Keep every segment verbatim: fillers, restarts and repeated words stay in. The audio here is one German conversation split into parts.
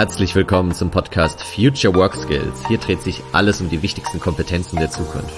Herzlich willkommen zum Podcast Future Work Skills. Hier dreht sich alles um die wichtigsten Kompetenzen der Zukunft.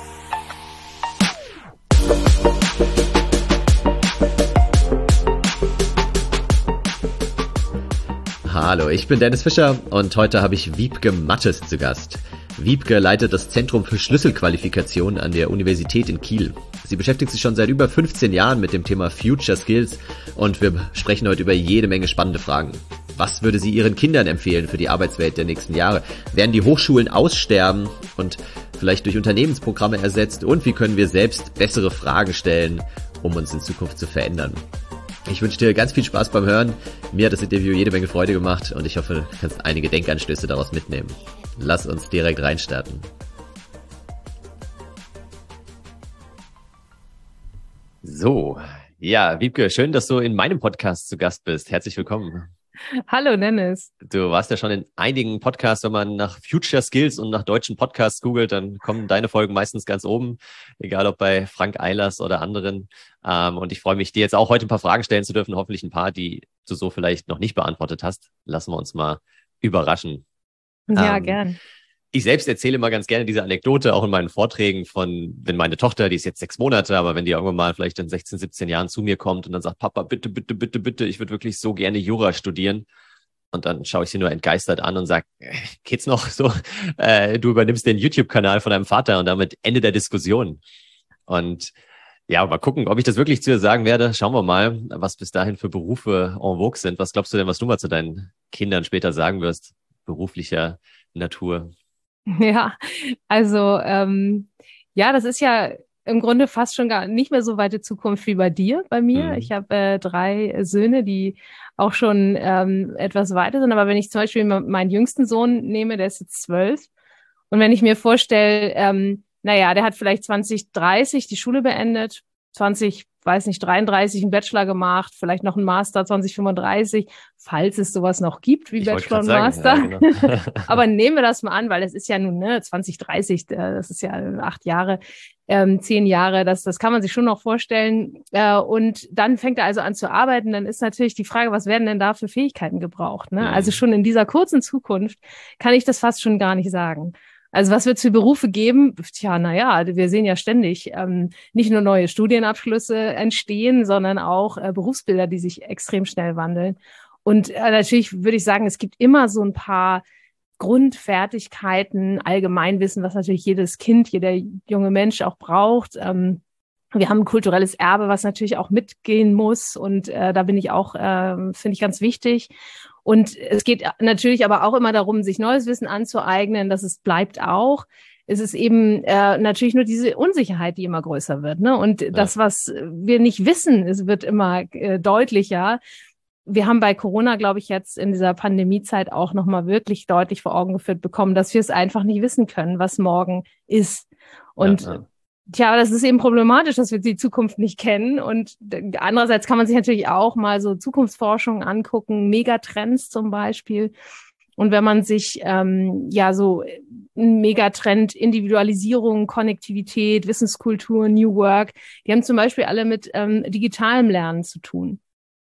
Hallo, ich bin Dennis Fischer und heute habe ich Wiebke Mattes zu Gast. Wiebke leitet das Zentrum für Schlüsselqualifikation an der Universität in Kiel. Sie beschäftigt sich schon seit über fünfzehn Jahren mit dem Thema Future Skills und wir sprechen heute über jede Menge spannende Fragen. Was würde sie ihren Kindern empfehlen für die Arbeitswelt der nächsten Jahre? Werden die Hochschulen aussterben und vielleicht durch Unternehmensprogramme ersetzt? Und wie können wir selbst bessere Fragen stellen, um uns in Zukunft zu verändern? Ich wünsche dir ganz viel Spaß beim Hören. Mir hat das Interview jede Menge Freude gemacht und ich hoffe, du kannst einige Denkanstöße daraus mitnehmen. Lass uns direkt reinstarten. So, ja, Wiebke, schön, dass du in meinem Podcast zu Gast bist. Herzlich willkommen. Hallo Dennis. Du warst ja schon in einigen Podcasts, wenn man nach Future Skills und nach deutschen Podcasts googelt, dann kommen deine Folgen meistens ganz oben, egal ob bei Frank Eilers oder anderen. Und ich freue mich, dir jetzt auch heute ein paar Fragen stellen zu dürfen, hoffentlich ein paar, die du so vielleicht noch nicht beantwortet hast. Lassen wir uns mal überraschen. Ja, ähm, gern. Ich selbst erzähle immer ganz gerne diese Anekdote, auch in meinen Vorträgen von, wenn meine Tochter, die ist jetzt sechs Monate, aber wenn die irgendwann mal vielleicht in sechzehn, siebzehn Jahren zu mir kommt und dann sagt, Papa, bitte, bitte, bitte, bitte, ich würde wirklich so gerne Jura studieren. Und dann schaue ich sie nur entgeistert an und sage, geht's noch so? Äh, du übernimmst den YouTube-Kanal von deinem Vater und damit Ende der Diskussion. Und ja, mal gucken, ob ich das wirklich zu ihr sagen werde. Schauen wir mal, was bis dahin für Berufe en vogue sind. Was glaubst du denn, was du mal zu deinen Kindern später sagen wirst, beruflicher Natur? Ja, also ähm, ja, das ist ja im Grunde fast schon gar nicht mehr so weite Zukunft wie bei dir, bei mir. Mhm. Ich habe äh, drei Söhne, die auch schon ähm, etwas weiter sind. Aber wenn ich zum Beispiel meinen jüngsten Sohn nehme, der ist jetzt zwölf. Und wenn ich mir vorstelle, ähm, naja, der hat vielleicht zwanzig dreißig die Schule beendet, zwanzig, weiß nicht, dreiunddreißig einen Bachelor gemacht, vielleicht noch einen Master zwanzig fünfunddreißig, falls es sowas noch gibt wie Ich Bachelor und sagen, Master. ja, genau. Aber nehmen wir das mal an, weil das ist ja nun ne, zwanzig dreißig, das ist ja acht Jahre, ähm, zehn Jahre, das, das kann man sich schon noch vorstellen. Äh, und dann fängt er also an zu arbeiten, dann ist natürlich die Frage, was werden denn da für Fähigkeiten gebraucht? Ne? Mhm. Also schon in dieser kurzen Zukunft kann ich das fast schon gar nicht sagen. Also was wird es für Berufe geben? Tja, naja, wir sehen ja ständig ähm, nicht nur neue Studienabschlüsse entstehen, sondern auch äh, Berufsbilder, die sich extrem schnell wandeln. Und äh, natürlich würde ich sagen, es gibt immer so ein paar Grundfertigkeiten, Allgemeinwissen, was natürlich jedes Kind, jeder junge Mensch auch braucht. Ähm, wir haben ein kulturelles Erbe, was natürlich auch mitgehen muss. Und äh, da bin ich auch, äh, finde ich ganz wichtig. Und es geht natürlich aber auch immer darum, sich neues Wissen anzueignen. Das ist, bleibt auch. Es ist eben äh, natürlich nur diese Unsicherheit, die immer größer wird. Ne? Und ja. Das, was wir nicht wissen, es wird immer äh, deutlicher. Wir haben bei Corona, glaube ich, jetzt in dieser Pandemiezeit auch nochmal wirklich deutlich vor Augen geführt bekommen, dass wir es einfach nicht wissen können, was morgen ist. Und ja, ja. Tja, das ist eben problematisch, dass wir die Zukunft nicht kennen. Und andererseits kann man sich natürlich auch mal so Zukunftsforschung angucken, Megatrends zum Beispiel. Und wenn man sich ähm, ja so ein Megatrend Individualisierung, Konnektivität, Wissenskultur, New Work, die haben zum Beispiel alle mit ähm, digitalem Lernen zu tun.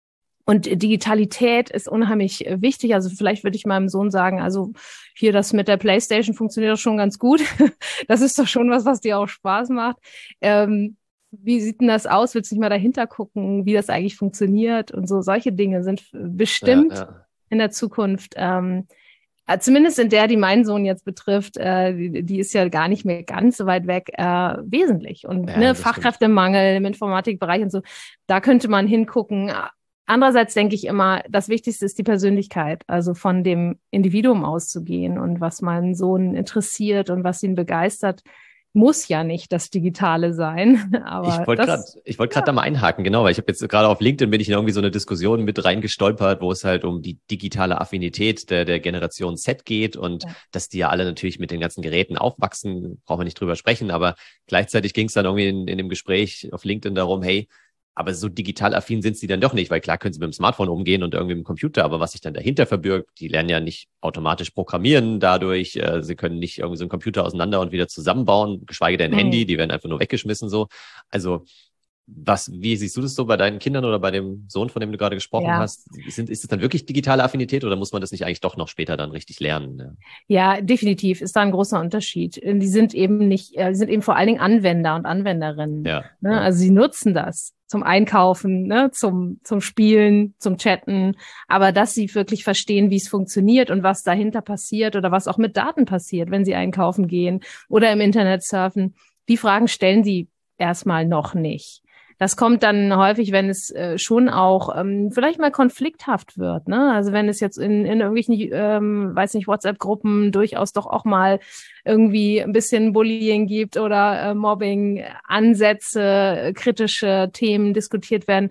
Und Digitalität ist unheimlich wichtig. Also vielleicht würde ich meinem Sohn sagen, also hier das mit der PlayStation funktioniert doch schon ganz gut. Das ist doch schon was, was dir auch Spaß macht. Ähm, wie sieht denn das aus? Willst du nicht mal dahinter gucken, wie das eigentlich funktioniert? Und so solche Dinge sind bestimmt ja, ja. in der Zukunft, ähm, zumindest in der, die meinen Sohn jetzt betrifft, äh, die, die ist ja gar nicht mehr ganz so weit weg, äh, wesentlich. Und ja, ne, Fachkräftemangel im Informatikbereich und so, da könnte man hingucken. Andererseits denke ich immer, das Wichtigste ist die Persönlichkeit, also von dem Individuum auszugehen und was meinen Sohn interessiert und was ihn begeistert, muss ja nicht das Digitale sein. Aber ich wollte gerade, ich wollte gerade ja. da mal einhaken, genau, weil ich habe jetzt gerade auf LinkedIn bin ich in irgendwie so eine Diskussion mit reingestolpert, wo es halt um die digitale Affinität der, der Generation Z geht und ja. dass die ja alle natürlich mit den ganzen Geräten aufwachsen, brauchen wir nicht drüber sprechen, aber gleichzeitig ging es dann irgendwie in, in dem Gespräch auf LinkedIn darum, hey, aber so digital affin sind sie dann doch nicht, weil klar können sie mit dem Smartphone umgehen und irgendwie mit dem Computer, aber was sich dann dahinter verbirgt, die lernen ja nicht automatisch programmieren dadurch, äh, sie können nicht irgendwie so einen Computer auseinander und wieder zusammenbauen, geschweige denn ein mhm. Handy, die werden einfach nur weggeschmissen so. Also Was, wie siehst du das so bei deinen Kindern oder bei dem Sohn, von dem du gerade gesprochen Ja. hast? Sind, ist es dann wirklich digitale Affinität oder muss man das nicht eigentlich doch noch später dann richtig lernen? Ja, Ja, definitiv ist da ein großer Unterschied. Die sind eben nicht, äh, die sind eben vor allen Dingen Anwender und Anwenderinnen. ja. Ne? Ja. Also sie nutzen das zum Einkaufen, ne? zum, zum Spielen, zum Chatten. Aber dass sie wirklich verstehen, wie es funktioniert und was dahinter passiert oder was auch mit Daten passiert, wenn sie einkaufen gehen oder im Internet surfen, die Fragen stellen sie erstmal noch nicht. Das kommt dann häufig, wenn es äh, schon auch ähm, vielleicht mal konflikthaft wird, ne? Also wenn es jetzt in, in irgendwelchen, ähm, weiß nicht, WhatsApp-Gruppen durchaus doch auch mal irgendwie ein bisschen Bullying gibt oder äh, Mobbing, Ansätze, äh, kritische Themen diskutiert werden,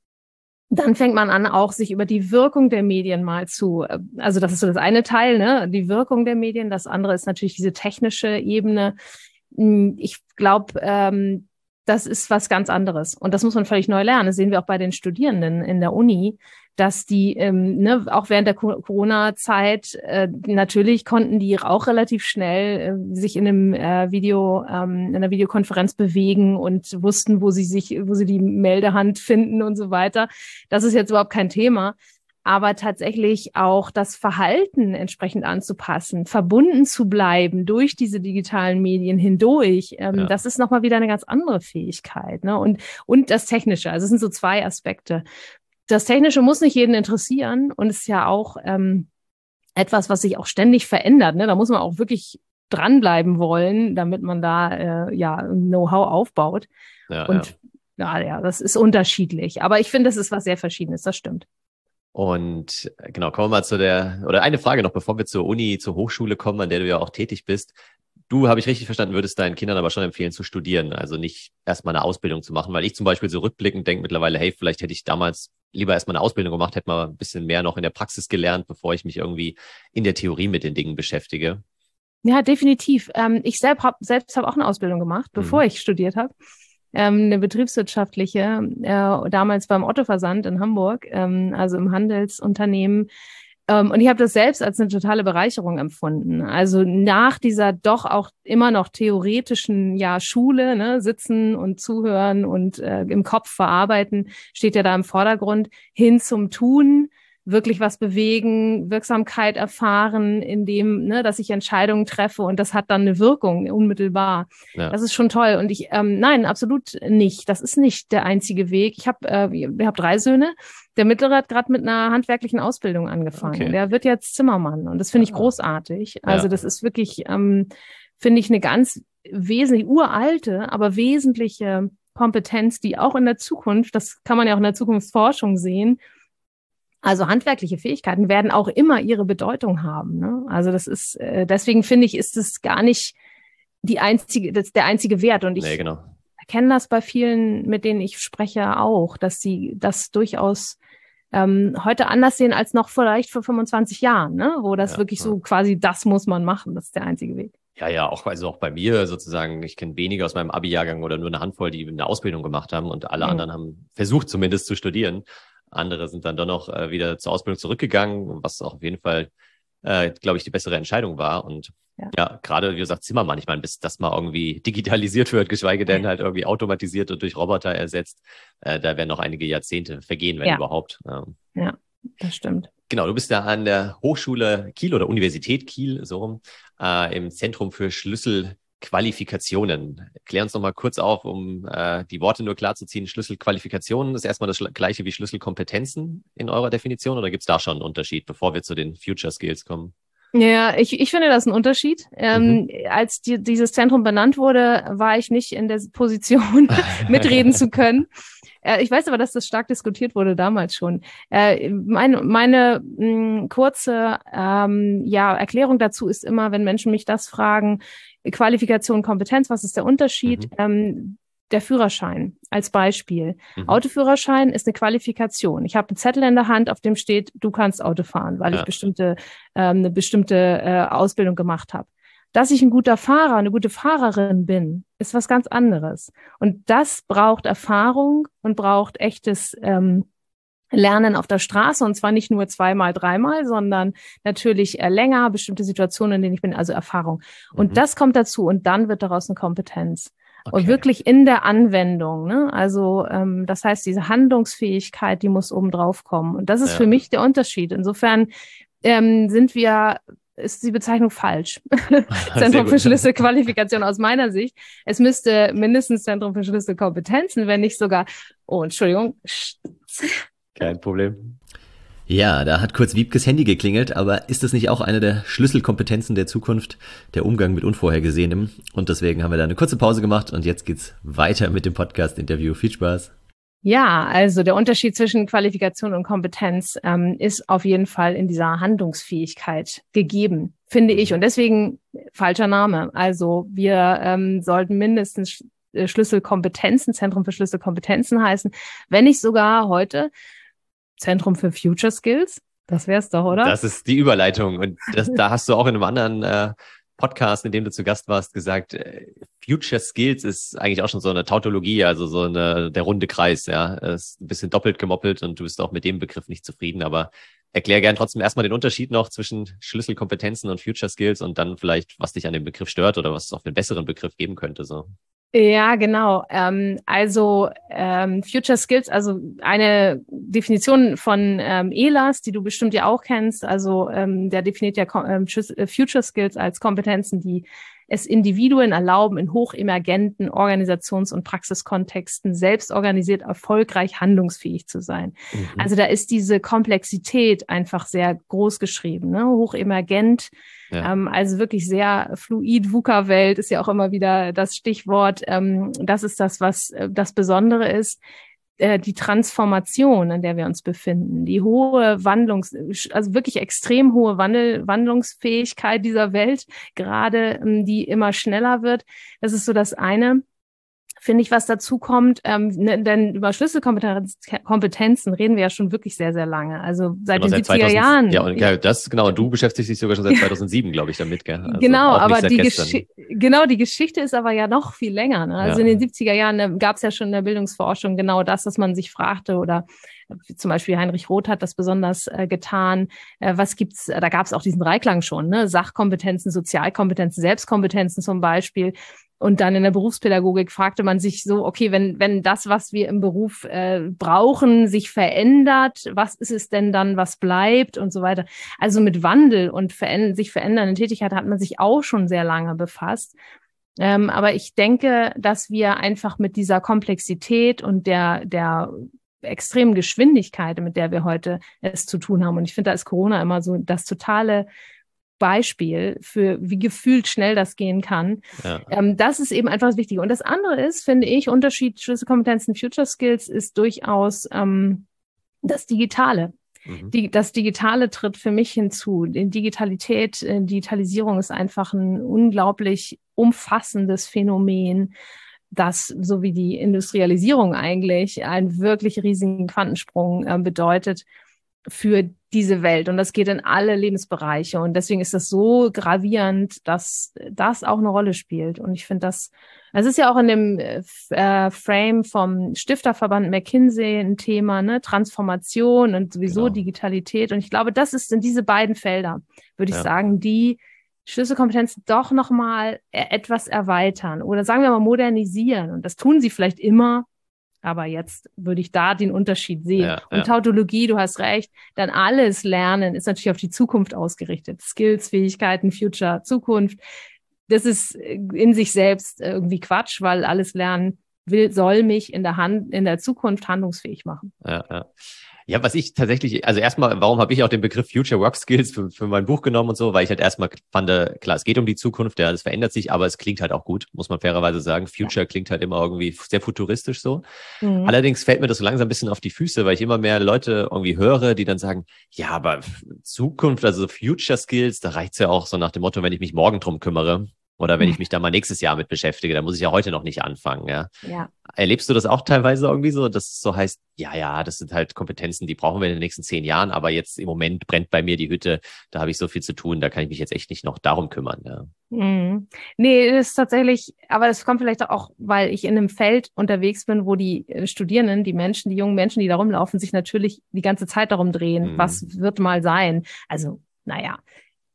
dann fängt man an, auch sich über die Wirkung der Medien mal zu, äh, also das ist so das eine Teil, ne? Die Wirkung der Medien. Das andere ist natürlich diese technische Ebene. Ich glaube, ähm, das ist was ganz anderes. Und das muss man völlig neu lernen. Das sehen wir auch bei den Studierenden in der Uni, dass die, ähm, ne, auch während der Corona-Zeit, äh, natürlich konnten die auch relativ schnell äh, sich in einem äh, Video, ähm, in einer Videokonferenz bewegen und wussten, wo sie sich, wo sie die Meldehand finden und so weiter. Das ist jetzt überhaupt kein Thema. Aber tatsächlich auch das Verhalten entsprechend anzupassen, verbunden zu bleiben durch diese digitalen Medien hindurch, ähm, Ja. das ist nochmal wieder eine ganz andere Fähigkeit, ne? Und, und das Technische, also es sind so zwei Aspekte. Das Technische muss nicht jeden interessieren und ist ja auch ähm, etwas, was sich auch ständig verändert, ne? Da muss man auch wirklich dranbleiben wollen, damit man da äh, ja Know-how aufbaut. Ja, und ja. ja, ja, das ist unterschiedlich. Aber ich finde, das ist was sehr Verschiedenes, das stimmt. Und genau, kommen wir mal zu der, oder eine Frage noch, bevor wir zur Uni, zur Hochschule kommen, an der du ja auch tätig bist. Du, habe ich richtig verstanden, würdest deinen Kindern aber schon empfehlen zu studieren, also nicht erstmal eine Ausbildung zu machen, weil ich zum Beispiel so rückblickend denke mittlerweile, hey, vielleicht hätte ich damals lieber erstmal eine Ausbildung gemacht, hätte mal ein bisschen mehr noch in der Praxis gelernt, bevor ich mich irgendwie in der Theorie mit den Dingen beschäftige. Ja, definitiv. Ähm, ich selbst habe selbst hab auch eine Ausbildung gemacht, bevor Mhm. ich studiert habe. Ähm, eine betriebswirtschaftliche, äh, damals beim Otto-Versand in Hamburg, ähm, also im Handelsunternehmen. Ähm, und ich habe das selbst als eine totale Bereicherung empfunden. Also nach dieser doch auch immer noch theoretischen ja Schule, ne, sitzen und zuhören und äh, im Kopf verarbeiten, steht ja da im Vordergrund, hin zum Tun, wirklich was bewegen, Wirksamkeit erfahren, indem, ne, dass ich Entscheidungen treffe und das hat dann eine Wirkung unmittelbar. Ja. Das ist schon toll. Und ich, ähm, nein, absolut nicht. Das ist nicht der einzige Weg. Ich habe, äh, ich habe drei Söhne. Der mittlere hat gerade mit einer handwerklichen Ausbildung angefangen. Okay. Der wird jetzt Zimmermann und das finde ich Ah. großartig. Also Ja. das ist wirklich, ähm, finde ich, eine ganz wesentlich uralte, aber wesentliche Kompetenz, die auch in der Zukunft, das kann man ja auch in der Zukunftsforschung sehen, also handwerkliche Fähigkeiten werden auch immer ihre Bedeutung haben. Ne? Also das ist, äh, deswegen finde ich, ist es gar nicht die einzige, das ist der einzige Wert. Und ich Nee, genau. erkenne das bei vielen, mit denen ich spreche, auch, dass sie das durchaus ähm, heute anders sehen als noch vielleicht vor fünfundzwanzig Jahren, ne? Wo das Ja, wirklich ja. so quasi, das muss man machen, das ist der einzige Weg. Ja, ja, auch, also auch bei mir sozusagen, ich kenne wenige aus meinem Abi-Jahrgang oder nur eine Handvoll, die eine Ausbildung gemacht haben und alle Mhm. anderen haben versucht zumindest zu studieren. Andere sind dann doch noch äh, wieder zur Ausbildung zurückgegangen, was auch auf jeden Fall, äh, glaube ich, die bessere Entscheidung war. Und Ja. ja, gerade, wie gesagt, Zimmermann, ich meine, bis das mal irgendwie digitalisiert wird, geschweige denn halt irgendwie automatisiert und durch Roboter ersetzt, äh, da werden noch einige Jahrzehnte vergehen, wenn Ja. überhaupt. Ähm, Ja, das stimmt. Genau, du bist da an der Hochschule Kiel oder Universität Kiel, so rum, äh, im Zentrum für Schlüsselqualifikationen. Klär uns noch mal kurz auf, um äh, die Worte nur klar zu ziehen. Schlüsselqualifikationen ist erstmal das Schl- gleiche wie Schlüsselkompetenzen in eurer Definition oder gibt es da schon einen Unterschied, bevor wir zu den Future Skills kommen? Ja, ich, ich finde das ein Unterschied. Ähm, als die, dieses Zentrum benannt wurde, war ich nicht in der Position, mitreden zu können. Äh, ich weiß aber, dass das stark diskutiert wurde damals schon. Äh, meine meine mh, kurze ähm, ja, Erklärung dazu ist immer, wenn Menschen mich das fragen, Qualifikation, Kompetenz, was ist der Unterschied? Mhm. Ähm, der Führerschein als Beispiel. Mhm. Autoführerschein ist eine Qualifikation. Ich habe einen Zettel in der Hand, auf dem steht, du kannst Auto fahren, weil Ja. ich bestimmte ähm, eine bestimmte äh, Ausbildung gemacht habe. Dass ich ein guter Fahrer, eine gute Fahrerin bin, ist was ganz anderes. Und das braucht Erfahrung und braucht echtes ähm, Lernen auf der Straße, und zwar nicht nur zweimal, dreimal, sondern natürlich äh, länger, bestimmte Situationen, in denen ich bin, also Erfahrung. Und Mhm. das kommt dazu und dann wird daraus eine Kompetenz. Okay. Und wirklich in der Anwendung, ne? Also ähm, das heißt, diese Handlungsfähigkeit, die muss oben drauf kommen. Und das ist ja. für mich der Unterschied. Insofern ähm, sind wir, ist die Bezeichnung falsch. Zentrum für Schlüsselqualifikation aus meiner Sicht. Es müsste mindestens Zentrum für Schlüsselkompetenzen, wenn nicht sogar, oh, Entschuldigung. Kein Problem. Ja, da hat kurz Wiebkes Handy geklingelt, aber ist das nicht auch eine der Schlüsselkompetenzen der Zukunft, der Umgang mit Unvorhergesehenem? Und deswegen haben wir da eine kurze Pause gemacht und jetzt geht's weiter mit dem Podcast-Interview. Viel Spaß. Ja, also der Unterschied zwischen Qualifikation und Kompetenz ähm, ist auf jeden Fall in dieser Handlungsfähigkeit gegeben, finde ich. Und deswegen falscher Name. Also wir ähm, sollten mindestens Schlüsselkompetenzen, Zentrum für Schlüsselkompetenzen heißen, wenn nicht sogar heute Zentrum für Future Skills. Das wär's doch, oder? Das ist die Überleitung. Und das, da hast du auch in einem anderen äh, Podcast, in dem du zu Gast warst, gesagt, äh, Future Skills ist eigentlich auch schon so eine Tautologie, also so eine, der runde Kreis, ja. Ist ein bisschen doppelt gemoppelt und du bist auch mit dem Begriff nicht zufrieden, aber erklär gern trotzdem erstmal den Unterschied noch zwischen Schlüsselkompetenzen und Future Skills und dann vielleicht, was dich an dem Begriff stört oder was es auch einen besseren Begriff geben könnte, so. Ja, genau. Ähm, also ähm, Future Skills, also eine Definition von ähm, E L A S, die du bestimmt ja auch kennst. Also ähm, der definiert ja ähm, Future Skills als Kompetenzen, die es Individuen erlauben, in hochemergenten Organisations- und Praxiskontexten selbstorganisiert erfolgreich handlungsfähig zu sein. Mhm. Also da ist diese Komplexität einfach sehr groß geschrieben, ne? Hochemergent. Ja. Ähm, also wirklich sehr fluid, VUCA-Welt ist ja auch immer wieder das Stichwort. Ähm, das ist das, was äh, das Besondere ist. Äh, die Transformation, in der wir uns befinden, die hohe Wandlungs-, also wirklich extrem hohe Wandel- Wandlungsfähigkeit dieser Welt, gerade ähm, die immer schneller wird. Das ist so das eine. Finde ich, was dazu kommt, ähm, ne, denn über Schlüsselkompetenzen reden wir ja schon wirklich sehr, sehr lange. Also seit genau, den seit siebziger zweitausend, Jahren. Ja, und ja, das, genau, du beschäftigst dich sogar schon seit zweitausendsieben, glaube ich, damit, gell? Also genau, auch aber die gestern. Gesch- genau, die Geschichte ist aber ja noch viel länger. Ne? Also ja. in den siebziger Jahren ne, gab es ja schon in der Bildungsforschung genau das, dass man sich fragte oder zum Beispiel Heinrich Roth hat das besonders äh, getan. Äh, was gibt's? Da gab es auch diesen Dreiklang schon, ne? Sachkompetenzen, Sozialkompetenzen, Selbstkompetenzen zum Beispiel. Und dann in der Berufspädagogik fragte man sich so, okay, wenn wenn das, was wir im Beruf äh, brauchen, sich verändert, was ist es denn dann, was bleibt und so weiter. Also mit Wandel und veränd- sich verändernden Tätigkeiten hat man sich auch schon sehr lange befasst. Ähm, aber ich denke, dass wir einfach mit dieser Komplexität und der der extremen Geschwindigkeit, mit der wir heute es zu tun haben. Und ich finde, da ist Corona immer so das totale Beispiel für, wie gefühlt schnell das gehen kann. Ja. Ähm, das ist eben einfach das Wichtige. Und das andere ist, finde ich, Unterschied Schlüsselkompetenzen, Future Skills ist durchaus ähm, das Digitale. Mhm. Die, das Digitale tritt für mich hinzu. Die Digitalität, äh, Digitalisierung ist einfach ein unglaublich umfassendes Phänomen, das, so wie die Industrialisierung eigentlich, einen wirklich riesigen Quantensprung äh, bedeutet für diese Welt. Und das geht in alle Lebensbereiche. Und deswegen ist das so gravierend, dass das auch eine Rolle spielt. Und ich finde das, es ist ja auch in dem äh, Frame vom Stifterverband McKinsey ein Thema, ne, Transformation und sowieso genau. Digitalität. Und ich glaube, das ist in diese beiden Felder, würde ich ja. sagen, die Schlüsselkompetenzen doch nochmal etwas erweitern oder sagen wir mal modernisieren. Und das tun sie vielleicht immer, aber jetzt würde ich da den Unterschied sehen. Ja, und ja. Tautologie, du hast recht, dann alles Lernen ist natürlich auf die Zukunft ausgerichtet. Skills, Fähigkeiten, Future, Zukunft. Das ist in sich selbst irgendwie Quatsch, weil alles Lernen will, soll mich in der Hand, in der Zukunft handlungsfähig machen. Ja, ja. Ja, was ich tatsächlich, also erstmal, warum habe ich auch den Begriff Future Work Skills für, für mein Buch genommen und so, weil ich halt erstmal fand, klar, es geht um die Zukunft, ja, das verändert sich, aber es klingt halt auch gut, muss man fairerweise sagen. Future ja. klingt halt immer irgendwie sehr futuristisch so. Mhm. Allerdings fällt mir das so langsam ein bisschen auf die Füße, weil ich immer mehr Leute irgendwie höre, die dann sagen, ja, aber Zukunft, also Future Skills, da reicht's ja auch so nach dem Motto, wenn ich mich morgen drum kümmere. Oder wenn ich mich da mal nächstes Jahr mit beschäftige, dann muss ich ja heute noch nicht anfangen, ja. ja. Erlebst du das auch teilweise irgendwie so, dass es so heißt, ja, ja, das sind halt Kompetenzen, die brauchen wir in den nächsten zehn Jahren, aber jetzt im Moment brennt bei mir die Hütte, da habe ich so viel zu tun, da kann ich mich jetzt echt nicht noch darum kümmern, ja. Mhm. Nee, das ist tatsächlich, aber das kommt vielleicht auch, weil ich in einem Feld unterwegs bin, wo die Studierenden, die Menschen, die jungen Menschen, die da rumlaufen, sich natürlich die ganze Zeit darum drehen, mhm. was wird mal sein. Also, naja.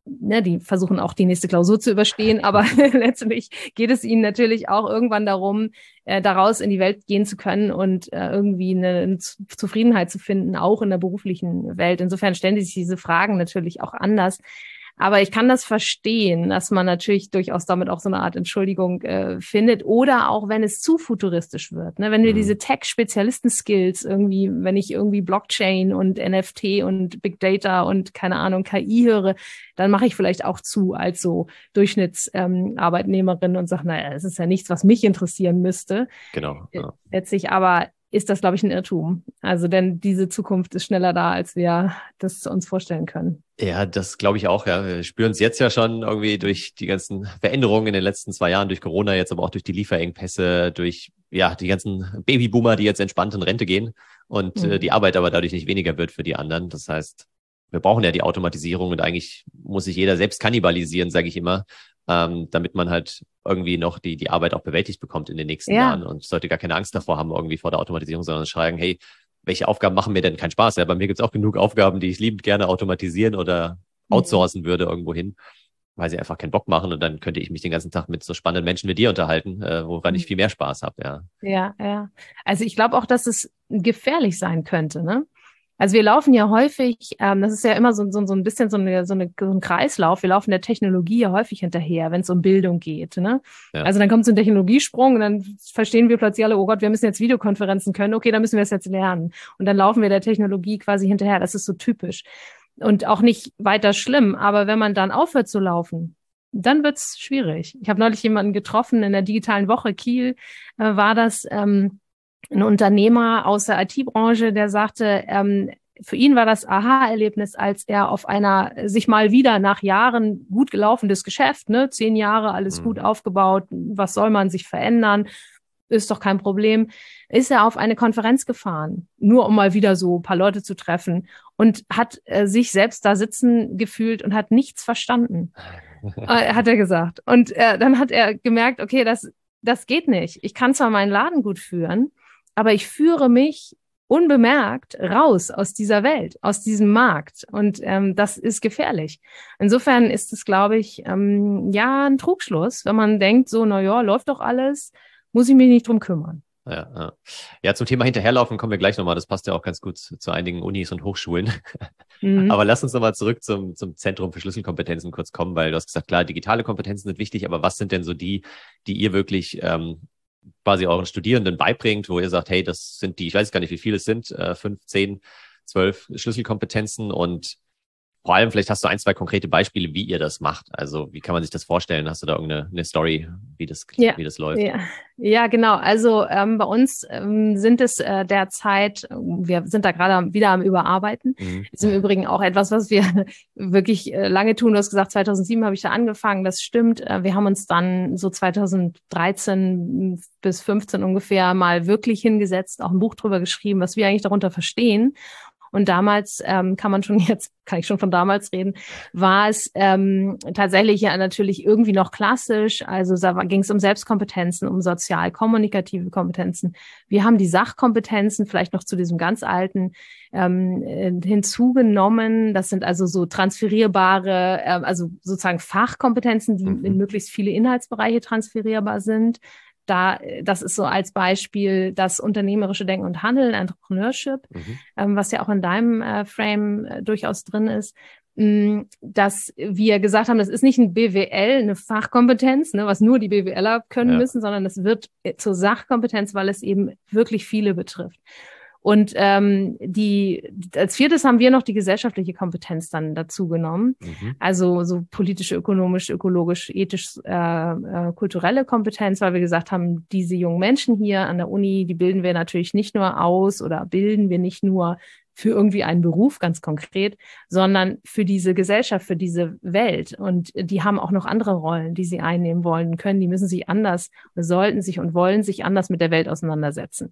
ne, die versuchen auch die nächste Klausur zu überstehen, aber letztendlich geht es ihnen natürlich auch irgendwann darum, äh, daraus in die Welt gehen zu können und äh, irgendwie eine, eine Zufriedenheit zu finden, auch in der beruflichen Welt. Insofern stellen sich diese Fragen natürlich auch anders. Aber ich kann das verstehen, dass man natürlich durchaus damit auch so eine Art Entschuldigung äh, findet. Oder auch, wenn es zu futuristisch wird. Ne? Wenn wir mhm. diese Tech-Spezialisten-Skills irgendwie, wenn ich irgendwie Blockchain und N F T und Big Data und keine Ahnung, K I höre, dann mache ich vielleicht auch zu als so Durchschnittsarbeitnehmerin ähm, und sage, naja, es ist ja nichts, was mich interessieren müsste. Genau. Ja. Letztlich aber ist das, glaube ich, ein Irrtum. Also, denn diese Zukunft ist schneller da, als wir das uns vorstellen können. Ja, das glaube ich auch. Ja, wir spüren es jetzt ja schon irgendwie durch die ganzen Veränderungen in den letzten zwei Jahren, durch Corona jetzt, aber auch durch die Lieferengpässe, durch ja die ganzen Babyboomer, die jetzt entspannt in Rente gehen und mhm. äh, die Arbeit aber dadurch nicht weniger wird für die anderen. Das heißt, wir brauchen ja die Automatisierung und eigentlich muss sich jeder selbst kannibalisieren, sage ich immer, ähm, damit man halt irgendwie noch die die Arbeit auch bewältigt bekommt in den nächsten ja. Jahren und sollte gar keine Angst davor haben, irgendwie vor der Automatisierung, sondern schreiben, hey, welche Aufgaben machen mir denn keinen Spaß? Ja, bei mir gibt's auch genug Aufgaben, die ich liebend gerne automatisieren oder outsourcen würde irgendwo hin, weil sie einfach keinen Bock machen und dann könnte ich mich den ganzen Tag mit so spannenden Menschen wie dir unterhalten, äh, woran ich viel mehr Spaß habe. Ja, ja, ja. Also ich glaube auch, dass es gefährlich sein könnte, ne? Also wir laufen ja häufig, ähm, das ist ja immer so, so, so ein bisschen so, eine, so, eine, so ein Kreislauf, wir laufen der Technologie ja häufig hinterher, wenn es um Bildung geht. Ne? Ja. Also dann kommt so ein Technologiesprung und dann verstehen wir plötzlich alle, oh Gott, wir müssen jetzt Videokonferenzen können, okay, dann müssen wir es jetzt lernen. Und dann laufen wir der Technologie quasi hinterher, das ist so typisch. Und auch nicht weiter schlimm, aber wenn man dann aufhört zu laufen, dann wird's schwierig. Ich habe neulich jemanden getroffen in der digitalen Woche Kiel, äh, war das... Ähm, ein Unternehmer aus der I T-Branche, der sagte, ähm, für ihn war das Aha-Erlebnis, als er auf einer sich mal wieder nach Jahren gut gelaufenes Geschäft, ne, zehn Jahre, alles mhm. gut aufgebaut, was soll man sich verändern, ist doch kein Problem, ist er auf eine Konferenz gefahren, nur um mal wieder so ein paar Leute zu treffen und hat äh, sich selbst da sitzen gefühlt und hat nichts verstanden, äh, hat er gesagt. Und äh, dann hat er gemerkt, okay, das, das geht nicht. Ich kann zwar meinen Laden gut führen, aber ich führe mich unbemerkt raus aus dieser Welt, aus diesem Markt. Und ähm, das ist gefährlich. Insofern ist es, glaube ich, ähm, ja ein Trugschluss, wenn man denkt, so, na ja, läuft doch alles, muss ich mich nicht drum kümmern. Ja, ja. ja, zum Thema Hinterherlaufen kommen wir gleich nochmal. Das passt ja auch ganz gut zu, zu einigen Unis und Hochschulen. Mhm. Aber lass uns nochmal zurück zum, zum Zentrum für Schlüsselkompetenzen kurz kommen, weil du hast gesagt, klar, digitale Kompetenzen sind wichtig, aber was sind denn so die, die ihr wirklich ähm, quasi euren Studierenden beibringt, wo ihr sagt, hey, das sind die, ich weiß gar nicht, wie viele es sind, äh, fünf, zehn, zwölf Schlüsselkompetenzen und vor allem vielleicht hast du ein, zwei konkrete Beispiele, wie ihr das macht. Also wie kann man sich das vorstellen? Hast du da irgendeine eine Story, wie das, ja, wie das läuft? Ja, ja genau. Also ähm, bei uns ähm, sind es äh, derzeit, wir sind da gerade wieder am Überarbeiten. Mhm. Das ist im Übrigen auch etwas, was wir wirklich äh, lange tun. Du hast gesagt, zweitausendsieben habe ich da angefangen. Das stimmt. Äh, wir haben uns dann so zweitausenddreizehn bis fünfzehn ungefähr mal wirklich hingesetzt, auch ein Buch drüber geschrieben, was wir eigentlich darunter verstehen. Und damals ähm, kann man schon jetzt, kann ich schon von damals reden, war es ähm, tatsächlich ja natürlich irgendwie noch klassisch. Also da ging es um Selbstkompetenzen, um sozial-kommunikative Kompetenzen. Wir haben die Sachkompetenzen vielleicht noch zu diesem ganz alten ähm, hinzugenommen. Das sind also so transferierbare, äh, also sozusagen Fachkompetenzen, die mhm. in möglichst viele Inhaltsbereiche transferierbar sind. Da, das ist so als Beispiel das unternehmerische Denken und Handeln, Entrepreneurship, mhm. ähm, was ja auch in deinem äh, Frame äh, durchaus drin ist, mh, dass wir gesagt haben, das ist nicht ein B W L, eine Fachkompetenz, ne, was nur die BWLer können ja. müssen, sondern es wird zur Sachkompetenz, weil es eben wirklich viele betrifft. Und ähm, die als viertes haben wir noch die gesellschaftliche Kompetenz dann dazu genommen. Mhm. Also so politische, ökonomisch, ökologisch, ethisch, äh, äh, kulturelle Kompetenz, weil wir gesagt haben, diese jungen Menschen hier an der Uni, die bilden wir natürlich nicht nur aus oder bilden wir nicht nur für irgendwie einen Beruf ganz konkret, sondern für diese Gesellschaft, für diese Welt. Und die haben auch noch andere Rollen, die sie einnehmen wollen können. Die müssen sich anders, sollten sich und wollen sich anders mit der Welt auseinandersetzen.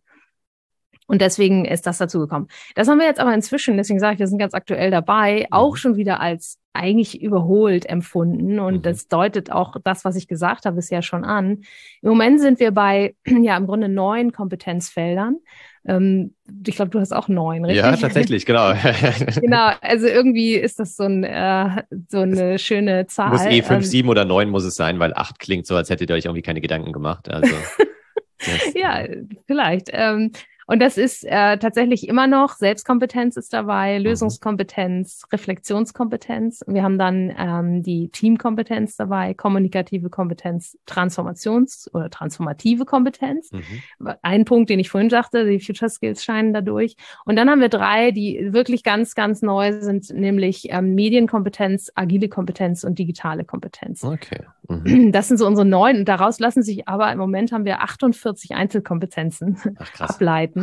Und deswegen ist das dazu gekommen. Das haben wir jetzt aber inzwischen, deswegen sage ich, wir sind ganz aktuell dabei, auch schon wieder als eigentlich überholt empfunden. Und Mhm. das deutet auch das, was ich gesagt habe, bisher schon an. Im Moment sind wir bei, ja, im Grunde neun Kompetenzfeldern. Ähm, ich glaube, du hast auch neun, richtig? Ja, tatsächlich, genau. Genau, also irgendwie ist das so, ein, äh, so eine schöne Zahl. Muss eh fünf, Ähm, sieben oder neun muss es sein, weil acht klingt so, als hättet ihr euch irgendwie keine Gedanken gemacht. Also, das, Ja, vielleicht. Ähm, und das ist äh, tatsächlich immer noch, Selbstkompetenz ist dabei, Lösungskompetenz, Reflexionskompetenz. Wir haben dann ähm, die Teamkompetenz dabei, kommunikative Kompetenz, Transformations- oder transformative Kompetenz. Mhm. Ein Punkt, den ich vorhin sagte, die Future Skills scheinen dadurch. Und dann haben wir drei, die wirklich ganz, ganz neu sind, nämlich ähm, Medienkompetenz, agile Kompetenz und digitale Kompetenz. Okay. Mhm. Das sind so unsere neun. Und daraus lassen sich aber im Moment haben wir achtundvierzig Einzelkompetenzen Ach, krass. ableiten.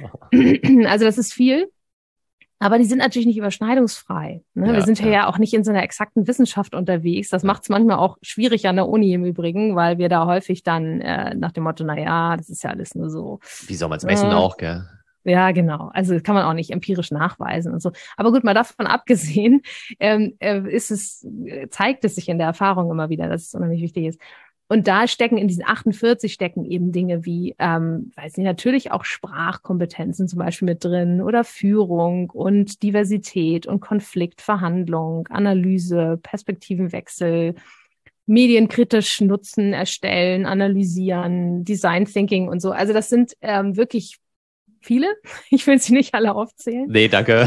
Also das ist viel. Aber die sind natürlich nicht überschneidungsfrei. Ne? Ja, Wir sind hier ja. ja auch nicht in so einer exakten Wissenschaft unterwegs. Das macht es manchmal auch schwierig an der Uni im Übrigen, weil wir da häufig dann äh, nach dem Motto, na ja, das ist ja alles nur so. Wie soll man es messen äh, auch, gell? Ja, genau. Also kann man auch nicht empirisch nachweisen und so. Aber gut, mal davon abgesehen, ähm, äh, ist es, äh, zeigt es sich in der Erfahrung immer wieder, dass es unheimlich wichtig ist. Und da stecken in diesen achtundvierzig stecken eben Dinge wie, ähm, weiß nicht, natürlich auch Sprachkompetenzen zum Beispiel mit drin oder Führung und Diversität und Konflikt, Verhandlung, Analyse, Perspektivenwechsel, medienkritisch Nutzen erstellen, analysieren, Design Thinking und so. Also das sind ähm, wirklich viele. Ich will sie nicht alle aufzählen. Nee, danke.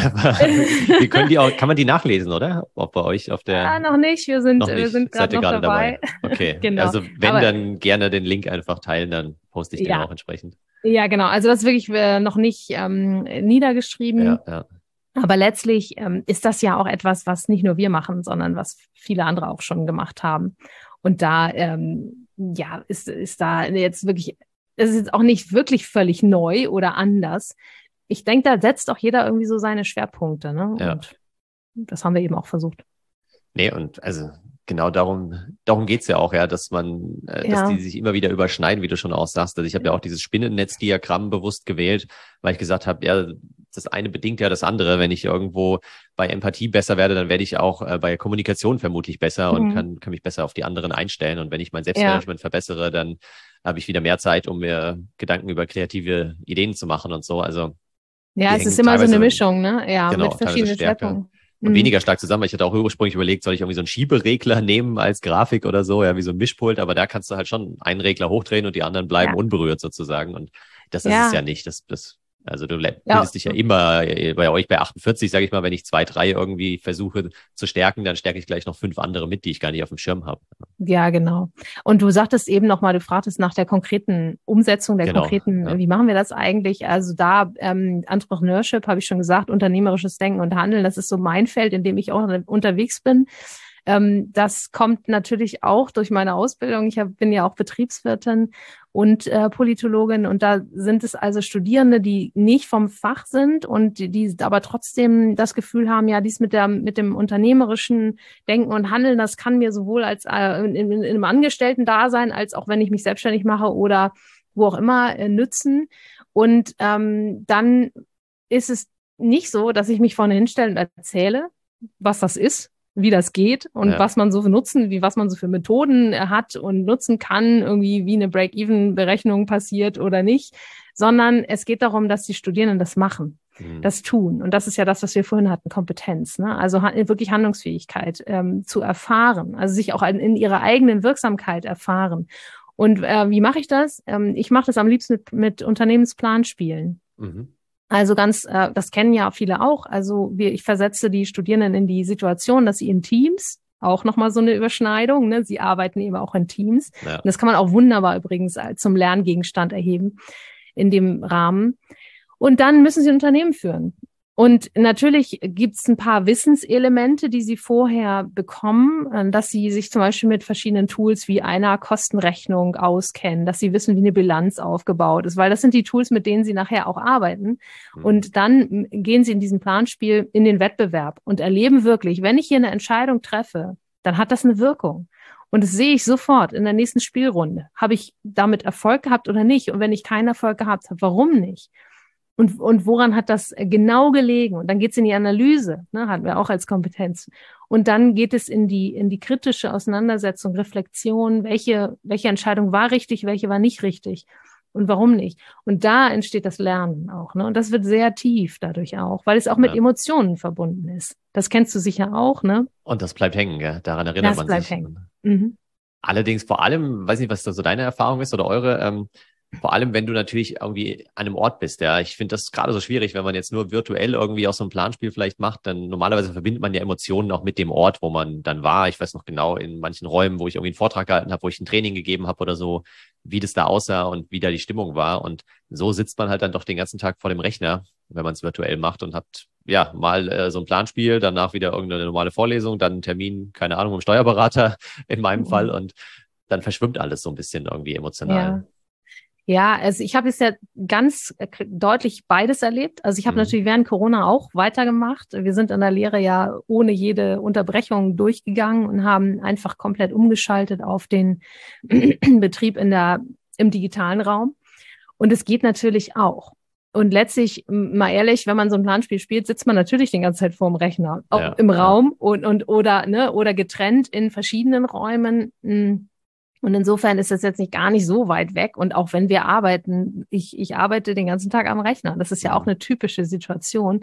Wir können die auch, kann man die nachlesen, oder? Auch bei euch auf der. Ah, noch nicht. Wir sind, Noch nicht. wir sind Seid gerade ihr noch gerade dabei. dabei? Okay. Genau. Also wenn, Aber, dann gerne den Link einfach teilen, dann poste ich den ja. auch entsprechend. Ja, genau. Also das ist wirklich äh, noch nicht ähm, niedergeschrieben. Ja, ja. Aber letztlich ähm, ist das ja auch etwas, was nicht nur wir machen, sondern was viele andere auch schon gemacht haben. Und da, ähm, ja, ist, ist da jetzt wirklich, es ist jetzt auch nicht wirklich völlig neu oder anders. Ich denke, da setzt auch jeder irgendwie so seine Schwerpunkte, ne? Ja. Und das haben wir eben auch versucht. Nee, und also genau darum, darum geht's ja auch, ja, dass man, äh, Ja. dass die sich immer wieder überschneiden, wie du schon auch sagst. Also ich habe ja auch dieses Spinnennetzdiagramm bewusst gewählt, weil ich gesagt habe, ja, das eine bedingt ja das andere. Wenn ich irgendwo bei Empathie besser werde, dann werde ich auch äh, bei Kommunikation vermutlich besser und Mhm. kann, kann mich besser auf die anderen einstellen. Und wenn ich mein Selbstmanagement verbessere, dann habe ich wieder mehr Zeit, um mir Gedanken über kreative Ideen zu machen und so. Also Ja, die es hängen ist immer so eine teilweise- Mischung, ne? Ja, Genau, mit teilweise verschiedenen stärker. Schwerpunkten. Und Mhm. weniger stark zusammen, weil ich hatte auch ursprünglich überlegt, soll ich irgendwie so einen Schieberegler nehmen als Grafik oder so, ja, wie so ein Mischpult, aber da kannst du halt schon einen Regler hochdrehen und die anderen bleiben Ja. unberührt sozusagen. Und das Ja. ist es ja nicht. Das, das, also du le- Ja. bildest dich ja immer, äh, bei euch bei achtundvierzig, sage ich mal, wenn ich zwei, drei irgendwie versuche zu stärken, dann stärke ich gleich noch fünf andere mit, die ich gar nicht auf dem Schirm habe. Ja, genau. Und du sagtest eben nochmal, du fragtest nach der konkreten Umsetzung, der Genau, konkreten, ja. wie machen wir das eigentlich? Also da ähm, Entrepreneurship, habe ich schon gesagt, unternehmerisches Denken und Handeln, das ist so mein Feld, in dem ich auch unterwegs bin. Ähm, das kommt natürlich auch durch meine Ausbildung. Ich hab, bin ja auch Betriebswirtin und äh, Politologin, und da sind es also Studierende, die nicht vom Fach sind und die, die aber trotzdem das Gefühl haben, ja, dies mit der mit dem unternehmerischen Denken und Handeln, das kann mir sowohl als äh, in, in, in einem Angestellten-Dasein, als auch wenn ich mich selbstständig mache oder wo auch immer äh, nützen. Und ähm, dann ist es nicht so, dass ich mich vorne hinstelle und erzähle, was das ist, wie das geht und Ja. was man so für Nutzen, wie was man so für Methoden äh, hat und nutzen kann, irgendwie wie eine Break-Even-Berechnung passiert oder nicht, sondern es geht darum, dass die Studierenden das machen, Mhm. das tun. Und das ist ja das, was wir vorhin hatten, Kompetenz, ne? Also ha- wirklich Handlungsfähigkeit ähm, zu erfahren, also sich auch in, in ihrer eigenen Wirksamkeit erfahren. Und äh, wie mache ich das? Ähm, ich mache das am liebsten mit, mit Unternehmensplanspielen. Mhm. Also ganz, äh, das kennen ja viele auch. Also wir, ich versetze die Studierenden in die Situation, dass sie in Teams, auch nochmal so eine Überschneidung, ne? Sie arbeiten eben auch in Teams. Ja. Und das kann man auch wunderbar übrigens als zum Lerngegenstand erheben in dem Rahmen. Und dann müssen sie ein Unternehmen führen. Und natürlich gibt es ein paar Wissenselemente, die sie vorher bekommen, äh, dass sie sich zum Beispiel mit verschiedenen Tools wie einer Kostenrechnung auskennen, dass sie wissen, wie eine Bilanz aufgebaut ist, weil das sind die Tools, mit denen sie nachher auch arbeiten. Mhm. Und dann gehen sie in diesem Planspiel in den Wettbewerb und erleben wirklich, wenn ich hier eine Entscheidung treffe, dann hat das eine Wirkung. Und das sehe ich sofort in der nächsten Spielrunde. Habe ich damit Erfolg gehabt oder nicht? Und wenn ich keinen Erfolg gehabt habe, warum nicht? Und, und woran hat das genau gelegen? Und dann geht's in die Analyse, ne, hatten wir auch als Kompetenz. Und dann geht es in die, in die kritische Auseinandersetzung, Reflexion, welche, welche Entscheidung war richtig, welche war nicht richtig und warum nicht. Und da entsteht das Lernen auch, ne? Und das wird sehr tief dadurch auch, weil es auch mit Ja. Emotionen verbunden ist. Das kennst du sicher auch, ne? Und das bleibt hängen, gell? Daran erinnert Das man bleibt sich. hängen. Mhm. Allerdings vor allem, weiß nicht, was da so deine Erfahrung ist oder eure, ähm, vor allem, wenn du natürlich irgendwie an einem Ort bist, ja. Ich finde das gerade so schwierig, wenn man jetzt nur virtuell irgendwie auch so ein Planspiel vielleicht macht, dann normalerweise verbindet man ja Emotionen auch mit dem Ort, wo man dann war. Ich weiß noch genau, in manchen Räumen, wo ich irgendwie einen Vortrag gehalten habe, wo ich ein Training gegeben habe oder so, wie das da aussah und wie da die Stimmung war. Und so sitzt man halt dann doch den ganzen Tag vor dem Rechner, wenn man es virtuell macht und hat ja mal äh, so ein Planspiel, danach wieder irgendeine normale Vorlesung, dann einen Termin, keine Ahnung, mit dem Steuerberater in meinem Mhm. Fall und dann verschwimmt alles so ein bisschen irgendwie emotional. Ja. Ja, also ich habe jetzt ja ganz äh, deutlich beides erlebt. Also ich habe Mhm. natürlich während Corona auch weitergemacht. Wir sind in der Lehre ja ohne jede Unterbrechung durchgegangen und haben einfach komplett umgeschaltet auf den Betrieb in der, im digitalen Raum. Und es geht natürlich auch. Und letztlich, m- mal ehrlich, wenn man so ein Planspiel spielt, sitzt man natürlich die ganze Zeit vorm Rechner, auch Ja, im ja. Raum und, und oder, ne, oder getrennt in verschiedenen Räumen. Mm. Und insofern ist das jetzt nicht gar nicht so weit weg. Und auch wenn wir arbeiten, ich, ich arbeite den ganzen Tag am Rechner. Das ist ja auch Mhm. eine typische Situation.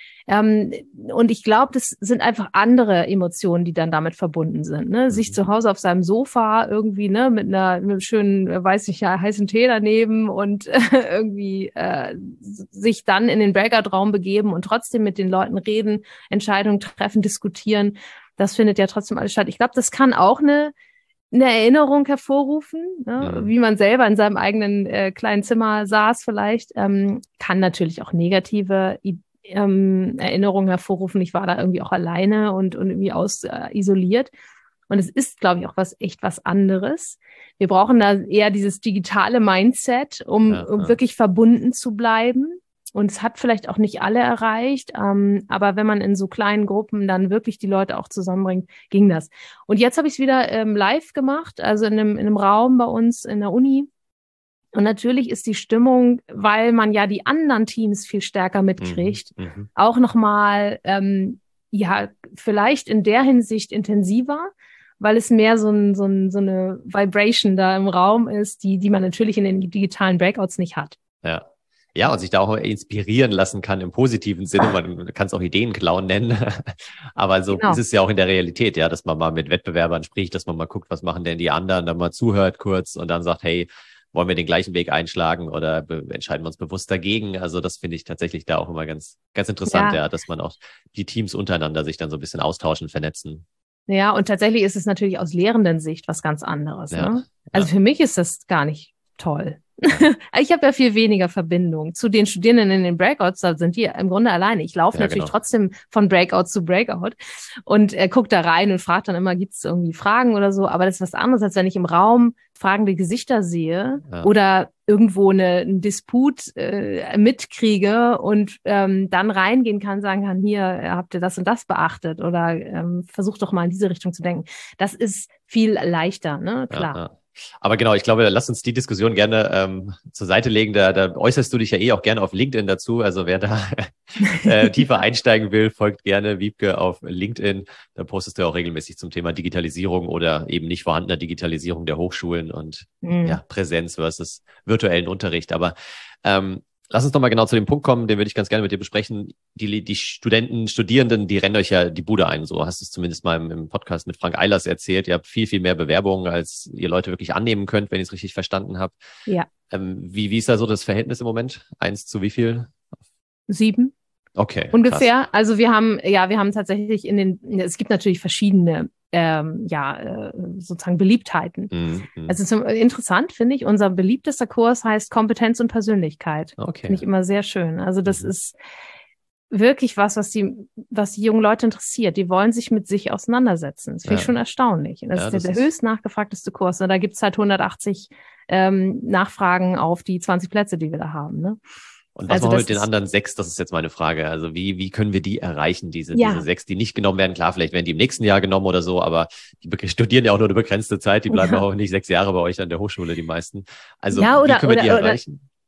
Ähm, und ich glaube, das sind einfach andere Emotionen, die dann damit verbunden sind. Ne? Sich Mhm. zu Hause auf seinem Sofa irgendwie, ne, mit einer, mit einem schönen, äh, weiß ich ja, heißen Tee daneben und äh, irgendwie äh, sich dann in den Breakout-Raum begeben und trotzdem mit den Leuten reden, Entscheidungen treffen, diskutieren. Das findet ja trotzdem alles statt. Ich glaube, das kann auch eine eine Erinnerung hervorrufen, ne? Mhm. Wie man selber in seinem eigenen äh, kleinen Zimmer saß vielleicht, ähm, kann natürlich auch negative I ähm, Erinnerungen hervorrufen. Ich war da irgendwie auch alleine und, und irgendwie aus äh, isoliert. Und es ist, glaube ich, auch was echt was anderes. Wir brauchen da eher dieses digitale Mindset, um, Ja, um ja. wirklich verbunden zu bleiben. Und es hat vielleicht auch nicht alle erreicht, ähm, aber wenn man in so kleinen Gruppen dann wirklich die Leute auch zusammenbringt, ging das. Und jetzt habe ich es wieder ähm, live gemacht, also in einem, in einem Raum bei uns in der Uni. Und natürlich ist die Stimmung, weil man ja die anderen Teams viel stärker Mhm. mitkriegt, Mhm. auch nochmal, ähm, ja, vielleicht in der Hinsicht intensiver, weil es mehr so, ein, so, ein, so eine Vibration da im Raum ist, die, die man natürlich in den digitalen Breakouts nicht hat. Ja. Ja, und sich da auch inspirieren lassen kann im positiven Sinne. Man kann es auch Ideenklauen nennen. Aber so Genau. ist es ja auch in der Realität, ja, dass man mal mit Wettbewerbern spricht, dass man mal guckt, was machen denn die anderen, dann mal zuhört kurz und dann sagt, hey, wollen wir den gleichen Weg einschlagen oder be- entscheiden wir uns bewusst dagegen? Also das finde ich tatsächlich da auch immer ganz, ganz interessant, Ja. ja, dass man auch die Teams untereinander sich dann so ein bisschen austauschen, vernetzen. Ja, und tatsächlich ist es natürlich aus Lehrenden-Sicht was ganz anderes. Ja, Ne? Also ja, für mich ist das gar nicht toll. ja, Ich habe ja viel weniger Verbindung zu den Studierenden in den Breakouts, da sind die im Grunde alleine. Ich laufe ja, natürlich genau. trotzdem von Breakout zu Breakout und äh, gucke da rein und frage dann immer, gibt es irgendwie Fragen oder so. Aber das ist was anderes, als wenn ich im Raum fragende Gesichter sehe Ja. oder irgendwo eine, einen Disput äh, mitkriege und ähm, dann reingehen kann, sagen kann, hier äh, habt ihr das und das beachtet oder ähm, versucht doch mal in diese Richtung zu denken. Das ist viel leichter, ne? Klar. Ja, ja. Aber genau, ich glaube, lass uns die Diskussion gerne ähm, zur Seite legen. Da, da äußerst du dich ja eh auch gerne auf LinkedIn dazu. Also wer da äh, tiefer einsteigen will, folgt gerne Wiebke auf LinkedIn. Da postest du auch regelmäßig zum Thema Digitalisierung oder eben nicht vorhandener Digitalisierung der Hochschulen und Mhm. ja, Präsenz versus virtuellen Unterricht. Aber ähm, lass uns doch mal genau zu dem Punkt kommen, den würde ich ganz gerne mit dir besprechen. Die, die Studenten, Studierenden, die rennen euch ja die Bude ein. So hast du es zumindest mal im, im Podcast mit Frank Eilers erzählt. Ihr habt viel, viel mehr Bewerbungen, als ihr Leute wirklich annehmen könnt, wenn ich es richtig verstanden habe. Ja, Ähm, wie, wie ist da so das Verhältnis im Moment? Eins zu wie viel? sieben. Okay, krass. Ungefähr. Also wir haben, ja, wir haben tatsächlich in den, es gibt natürlich verschiedene, ähm, ja, äh, sozusagen Beliebtheiten. Mhm, mhm. Also zum, interessant finde ich, unser beliebtester Kurs heißt Kompetenz und Persönlichkeit. Okay. Finde ich immer sehr schön. Also das Mhm. ist wirklich was, was die, was die jungen Leute interessiert. Die wollen sich mit sich auseinandersetzen. Das finde Ja. ich schon erstaunlich. Und das Ja, ist das der, ist- der höchst nachgefragteste Kurs. Und da gibt's halt hundertachtzig ähm, Nachfragen auf die zwanzig Plätze, die wir da haben. Ne? Und was Also machen wir das mit den ist- anderen sechs? Das ist jetzt meine Frage. Also wie, wie können wir die erreichen, diese, Ja. diese sechs, die nicht genommen werden? Klar, vielleicht werden die im nächsten Jahr genommen oder so, aber die be- studieren ja auch nur eine begrenzte Zeit. Die bleiben Ja. auch nicht sechs Jahre bei euch an der Hochschule, die meisten. Also Ja, oder- wie können wir die oder- oder- erreichen?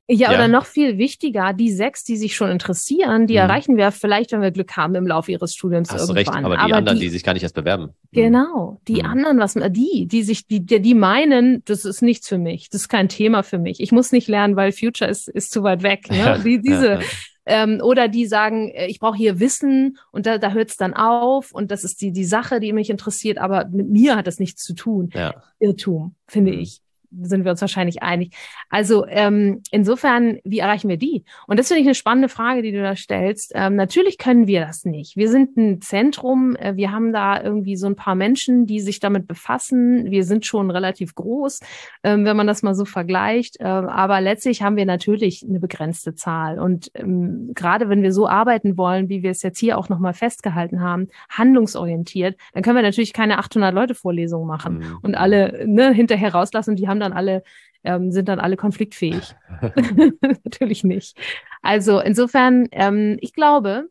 Ja, Ja. oder noch viel wichtiger, die sechs, die sich schon interessieren, die Mhm. erreichen wir vielleicht, wenn wir Glück haben, im Laufe ihres Studiums Hast du irgendwann. recht, aber die Aber anderen, die, die sich gar nicht erst bewerben. Mhm. genau, die Mhm. anderen, was die, die sich, die, die die meinen, das ist nichts für mich, das ist kein Thema für mich. Ich muss nicht lernen, weil Future ist, ist zu weit weg. Ne? Ja, Die, diese, ja, ja. ähm, oder die sagen, äh, ich brauche hier Wissen und da, da hört es dann auf und das ist die, die Sache, die mich interessiert, aber mit mir hat das nichts zu tun. Ja. Irrtum, finde Mhm. ich. Sind wir uns wahrscheinlich einig. Also ähm, insofern, wie erreichen wir die? Und das finde ich eine spannende Frage, die du da stellst. Ähm, natürlich können wir das nicht. Wir sind ein Zentrum, äh, wir haben da irgendwie so ein paar Menschen, die sich damit befassen. Wir sind schon relativ groß, ähm, wenn man das mal so vergleicht. Ähm, aber letztlich haben wir natürlich eine begrenzte Zahl. Und ähm, gerade wenn wir so arbeiten wollen, wie wir es jetzt hier auch nochmal festgehalten haben, handlungsorientiert, dann können wir natürlich keine achthundert Leute Vorlesungen machen Mhm. und alle ne, hinterher rauslassen. Die haben dann alle, ähm, sind dann alle konfliktfähig. Natürlich nicht. Also insofern, ähm, ich glaube,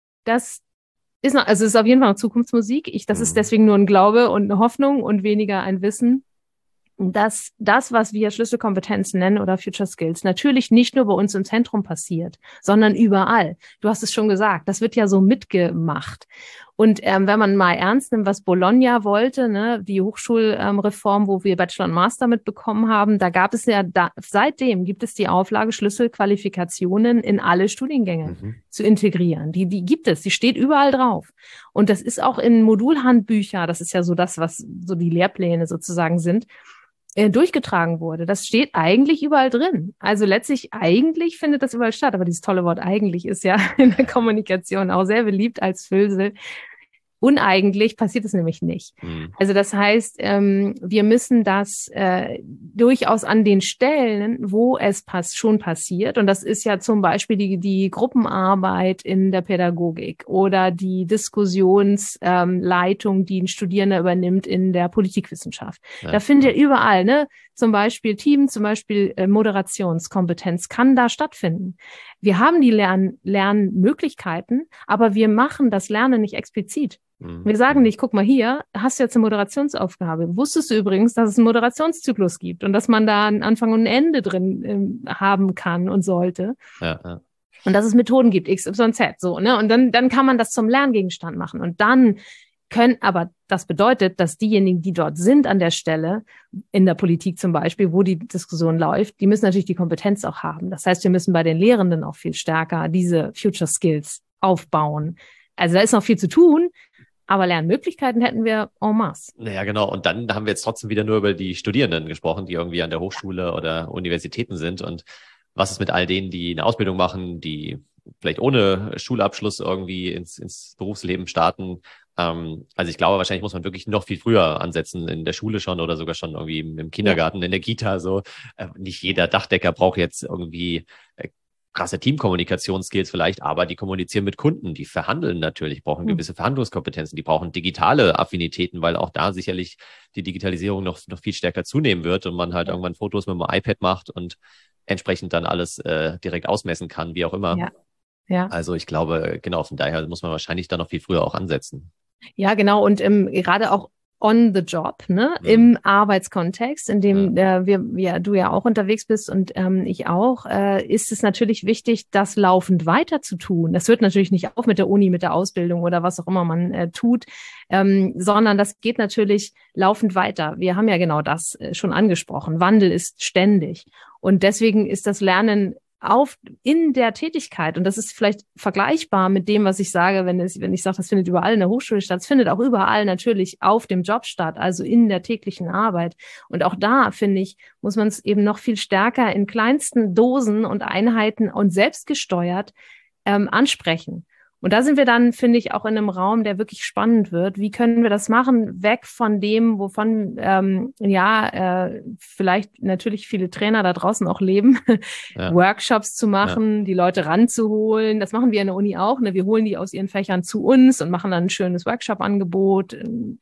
das ist noch, also es ist auf jeden Fall noch Zukunftsmusik. Ich, das Mhm. ist deswegen nur ein Glaube und eine Hoffnung und weniger ein Wissen, dass das, was wir Schlüsselkompetenzen nennen oder Future Skills, natürlich nicht nur bei uns im Zentrum passiert, sondern überall. Du hast es schon gesagt, das wird ja so mitgemacht. Und ähm, wenn man mal ernst nimmt, was Bologna wollte, ne, die Hochschulreform, ähm, wo wir Bachelor und Master mitbekommen haben, da gab es ja, da, seitdem gibt es die Auflage, Schlüsselqualifikationen in alle Studiengänge Mhm. zu integrieren. Die, die gibt es, die steht überall drauf. Und das ist auch in Modulhandbücher, das ist ja so das, was so die Lehrpläne sozusagen sind, äh, durchgetragen wurde. Das steht eigentlich überall drin. Also letztlich, eigentlich findet das überall statt. Aber dieses tolle Wort eigentlich ist ja in der Kommunikation auch sehr beliebt als Füllsel. Uneigentlich passiert es nämlich nicht. Mhm. Also das heißt, ähm, wir müssen das äh, durchaus an den Stellen, wo es pass schon passiert, und das ist ja zum Beispiel die, die Gruppenarbeit in der Pädagogik oder die Diskussionsleitung, ähm, die ein Studierender übernimmt in der Politikwissenschaft. Ja. Da findet ihr überall, ne, zum Beispiel Team, zum Beispiel äh, Moderationskompetenz kann da stattfinden. Wir haben die Lern Lernmöglichkeiten, aber wir machen das Lernen nicht explizit. Mhm. Wir sagen nicht, guck mal hier, hast du jetzt eine Moderationsaufgabe. Wusstest du übrigens, dass es einen Moderationszyklus gibt und dass man da einen Anfang und ein Ende drin ähm, haben kann und sollte. Ja, ja. Und dass es Methoden gibt, X, Y, Z, so, ne? Und dann, dann kann man das zum Lerngegenstand machen. Und dann können, aber das bedeutet, dass diejenigen, die dort sind an der Stelle, in der Politik zum Beispiel, wo die Diskussion läuft, die müssen natürlich die Kompetenz auch haben. Das heißt, wir müssen bei den Lehrenden auch viel stärker diese Future Skills aufbauen. Also da ist noch viel zu tun, aber Lernmöglichkeiten hätten wir en masse. Naja, genau. Und dann haben wir jetzt trotzdem wieder nur über die Studierenden gesprochen, die irgendwie an der Hochschule oder Universitäten sind. Und was ist mit all denen, die eine Ausbildung machen, die vielleicht ohne Schulabschluss irgendwie ins, ins Berufsleben starten? Ähm, also ich glaube, wahrscheinlich muss man wirklich noch viel früher ansetzen, in der Schule schon oder sogar schon irgendwie im, im Kindergarten, ja. in der Kita. So, äh, nicht jeder Dachdecker braucht jetzt irgendwie äh, krasse Teamkommunikationsskills vielleicht, aber die kommunizieren mit Kunden, die verhandeln natürlich, brauchen gewisse Verhandlungskompetenzen, die brauchen digitale Affinitäten, weil auch da sicherlich die Digitalisierung noch, noch viel stärker zunehmen wird und man halt ja. irgendwann Fotos mit dem iPad macht und entsprechend dann alles äh, direkt ausmessen kann, wie auch immer. Ja. Ja. Also ich glaube, genau, von daher muss man wahrscheinlich da noch viel früher auch ansetzen. Ja, genau. Und ähm, gerade auch on the job, ne, mhm. im Arbeitskontext, in dem ja. äh, wir, ja, du ja auch unterwegs bist und ähm, ich auch, äh, ist es natürlich wichtig, das laufend weiter zu tun. Das hört natürlich nicht auf mit der Uni, mit der Ausbildung oder was auch immer man äh, tut, ähm, sondern das geht natürlich laufend weiter. Wir haben ja genau das äh, schon angesprochen. Wandel ist ständig. Und deswegen ist das Lernen auf in der Tätigkeit, und das ist vielleicht vergleichbar mit dem, was ich sage, wenn es, wenn ich sage, das findet überall in der Hochschule statt, es findet auch überall natürlich auf dem Job statt, also in der täglichen Arbeit. Und auch da, finde ich, muss man es eben noch viel stärker in kleinsten Dosen und Einheiten und selbstgesteuert ähm, ansprechen. Und da sind wir dann, finde ich, auch in einem Raum, der wirklich spannend wird. Wie können wir das machen? Weg von dem, wovon ähm, ja äh, vielleicht natürlich viele Trainer da draußen auch leben, ja. Workshops zu machen, ja. die Leute ranzuholen. Das machen wir in der Uni auch. Ne? Wir holen die aus ihren Fächern zu uns und machen dann ein schönes Workshop-Angebot.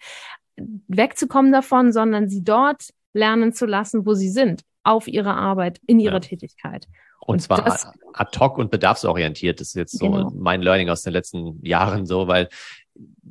Wegzukommen davon, sondern sie dort lernen zu lassen, wo sie sind, auf ihre Arbeit, in ihrer ja. Tätigkeit. Und, und zwar das, ad hoc und bedarfsorientiert. Das ist jetzt so genau. mein Learning aus den letzten Jahren so, weil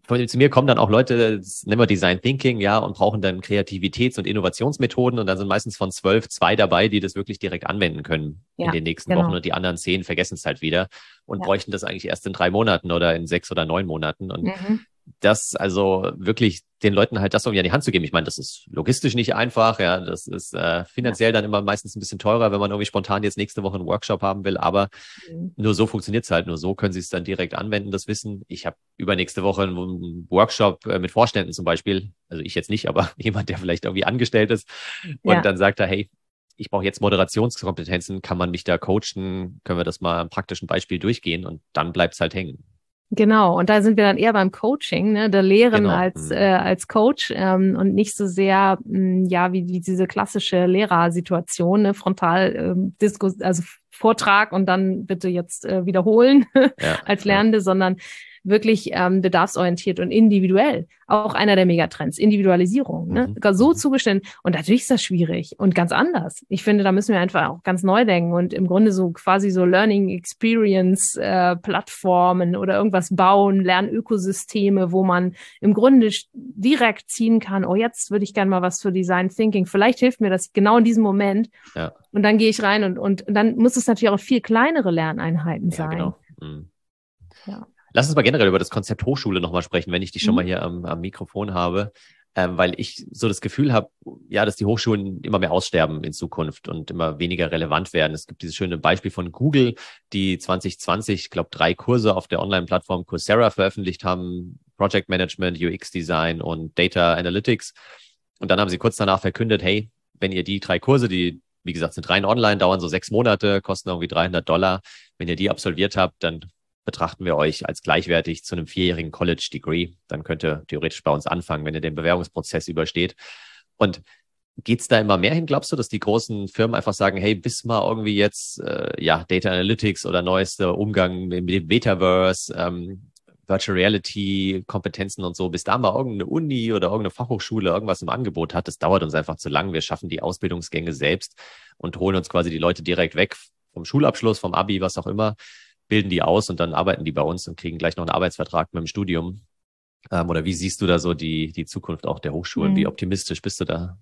zu mir kommen dann auch Leute, das nennen wir Design Thinking, ja, und brauchen dann Kreativitäts- und Innovationsmethoden und dann sind meistens von zwölf zwei dabei, die das wirklich direkt anwenden können ja, in den nächsten genau. Wochen und die anderen zehn vergessen es halt wieder und ja. bräuchten das eigentlich erst in drei Monaten oder in sechs oder neun Monaten und mhm. das also wirklich den Leuten halt das irgendwie an die Hand zu geben. Ich meine, das ist logistisch nicht einfach, ja, das ist äh, finanziell ja. dann immer meistens ein bisschen teurer, wenn man irgendwie spontan jetzt nächste Woche einen Workshop haben will, aber mhm. nur so funktioniert es halt, nur so können sie es dann direkt anwenden, das Wissen. Ich habe übernächste Woche einen Workshop äh, mit Vorständen zum Beispiel, also ich jetzt nicht, aber jemand, der vielleicht irgendwie angestellt ist und ja. dann sagt er, hey, ich brauche jetzt Moderationskompetenzen, kann man mich da coachen, können wir das mal am praktischen Beispiel durchgehen und dann bleibt es halt hängen. Genau, und da sind wir dann eher beim Coaching, ne, der Lehren genau. als äh, als Coach ähm, und nicht so sehr mh, ja wie, wie diese klassische Lehrersituation, ne, Frontal ähm, Diskus, also Vortrag und dann bitte jetzt äh, wiederholen ja, als Lernende, ja. sondern wirklich ähm, bedarfsorientiert und individuell. Auch einer der Megatrends, Individualisierung, ne? Mhm. So zugeschnitten. Und natürlich ist das schwierig und ganz anders. Ich finde, da müssen wir einfach auch ganz neu denken und im Grunde so quasi so Learning Experience äh, Plattformen oder irgendwas bauen, Lernökosysteme, wo man im Grunde direkt ziehen kann, oh, jetzt würde ich gerne mal was für Design Thinking. Vielleicht hilft mir das genau in diesem Moment. Ja. Und dann gehe ich rein und, und, und dann muss es natürlich auch viel kleinere Lerneinheiten sein. Ja, genau. Mhm. Ja. Lass uns mal generell über das Konzept Hochschule nochmal sprechen, wenn ich dich schon mal hier am, am Mikrofon habe, ähm, weil ich so das Gefühl habe, ja, dass die Hochschulen immer mehr aussterben in Zukunft und immer weniger relevant werden. Es gibt dieses schöne Beispiel von Google, die zwanzig zwanzig, ich glaube, drei Kurse auf der Online-Plattform Coursera veröffentlicht haben, Project Management, U X Design und Data Analytics. Und dann haben sie kurz danach verkündet, hey, wenn ihr die drei Kurse, die, wie gesagt, sind rein online, dauern so sechs Monate, kosten irgendwie dreihundert Dollar, wenn ihr die absolviert habt, dann betrachten wir euch als gleichwertig zu einem vierjährigen College-Degree. Dann könnt ihr theoretisch bei uns anfangen, wenn ihr den Bewerbungsprozess übersteht. Und geht's da immer mehr hin, glaubst du, dass die großen Firmen einfach sagen, hey, bis mal irgendwie jetzt äh, ja Data Analytics oder neuester Umgang mit dem Metaverse, ähm, Virtual Reality, Kompetenzen und so, bis da mal irgendeine Uni oder irgendeine Fachhochschule irgendwas im Angebot hat, das dauert uns einfach zu lang. Wir schaffen die Ausbildungsgänge selbst und holen uns quasi die Leute direkt weg vom Schulabschluss, vom Abi, was auch immer, bilden die aus und dann arbeiten die bei uns und kriegen gleich noch einen Arbeitsvertrag mit dem Studium. Ähm, oder wie siehst du da so die, die Zukunft auch der Hochschulen? Mhm. Wie optimistisch bist du da?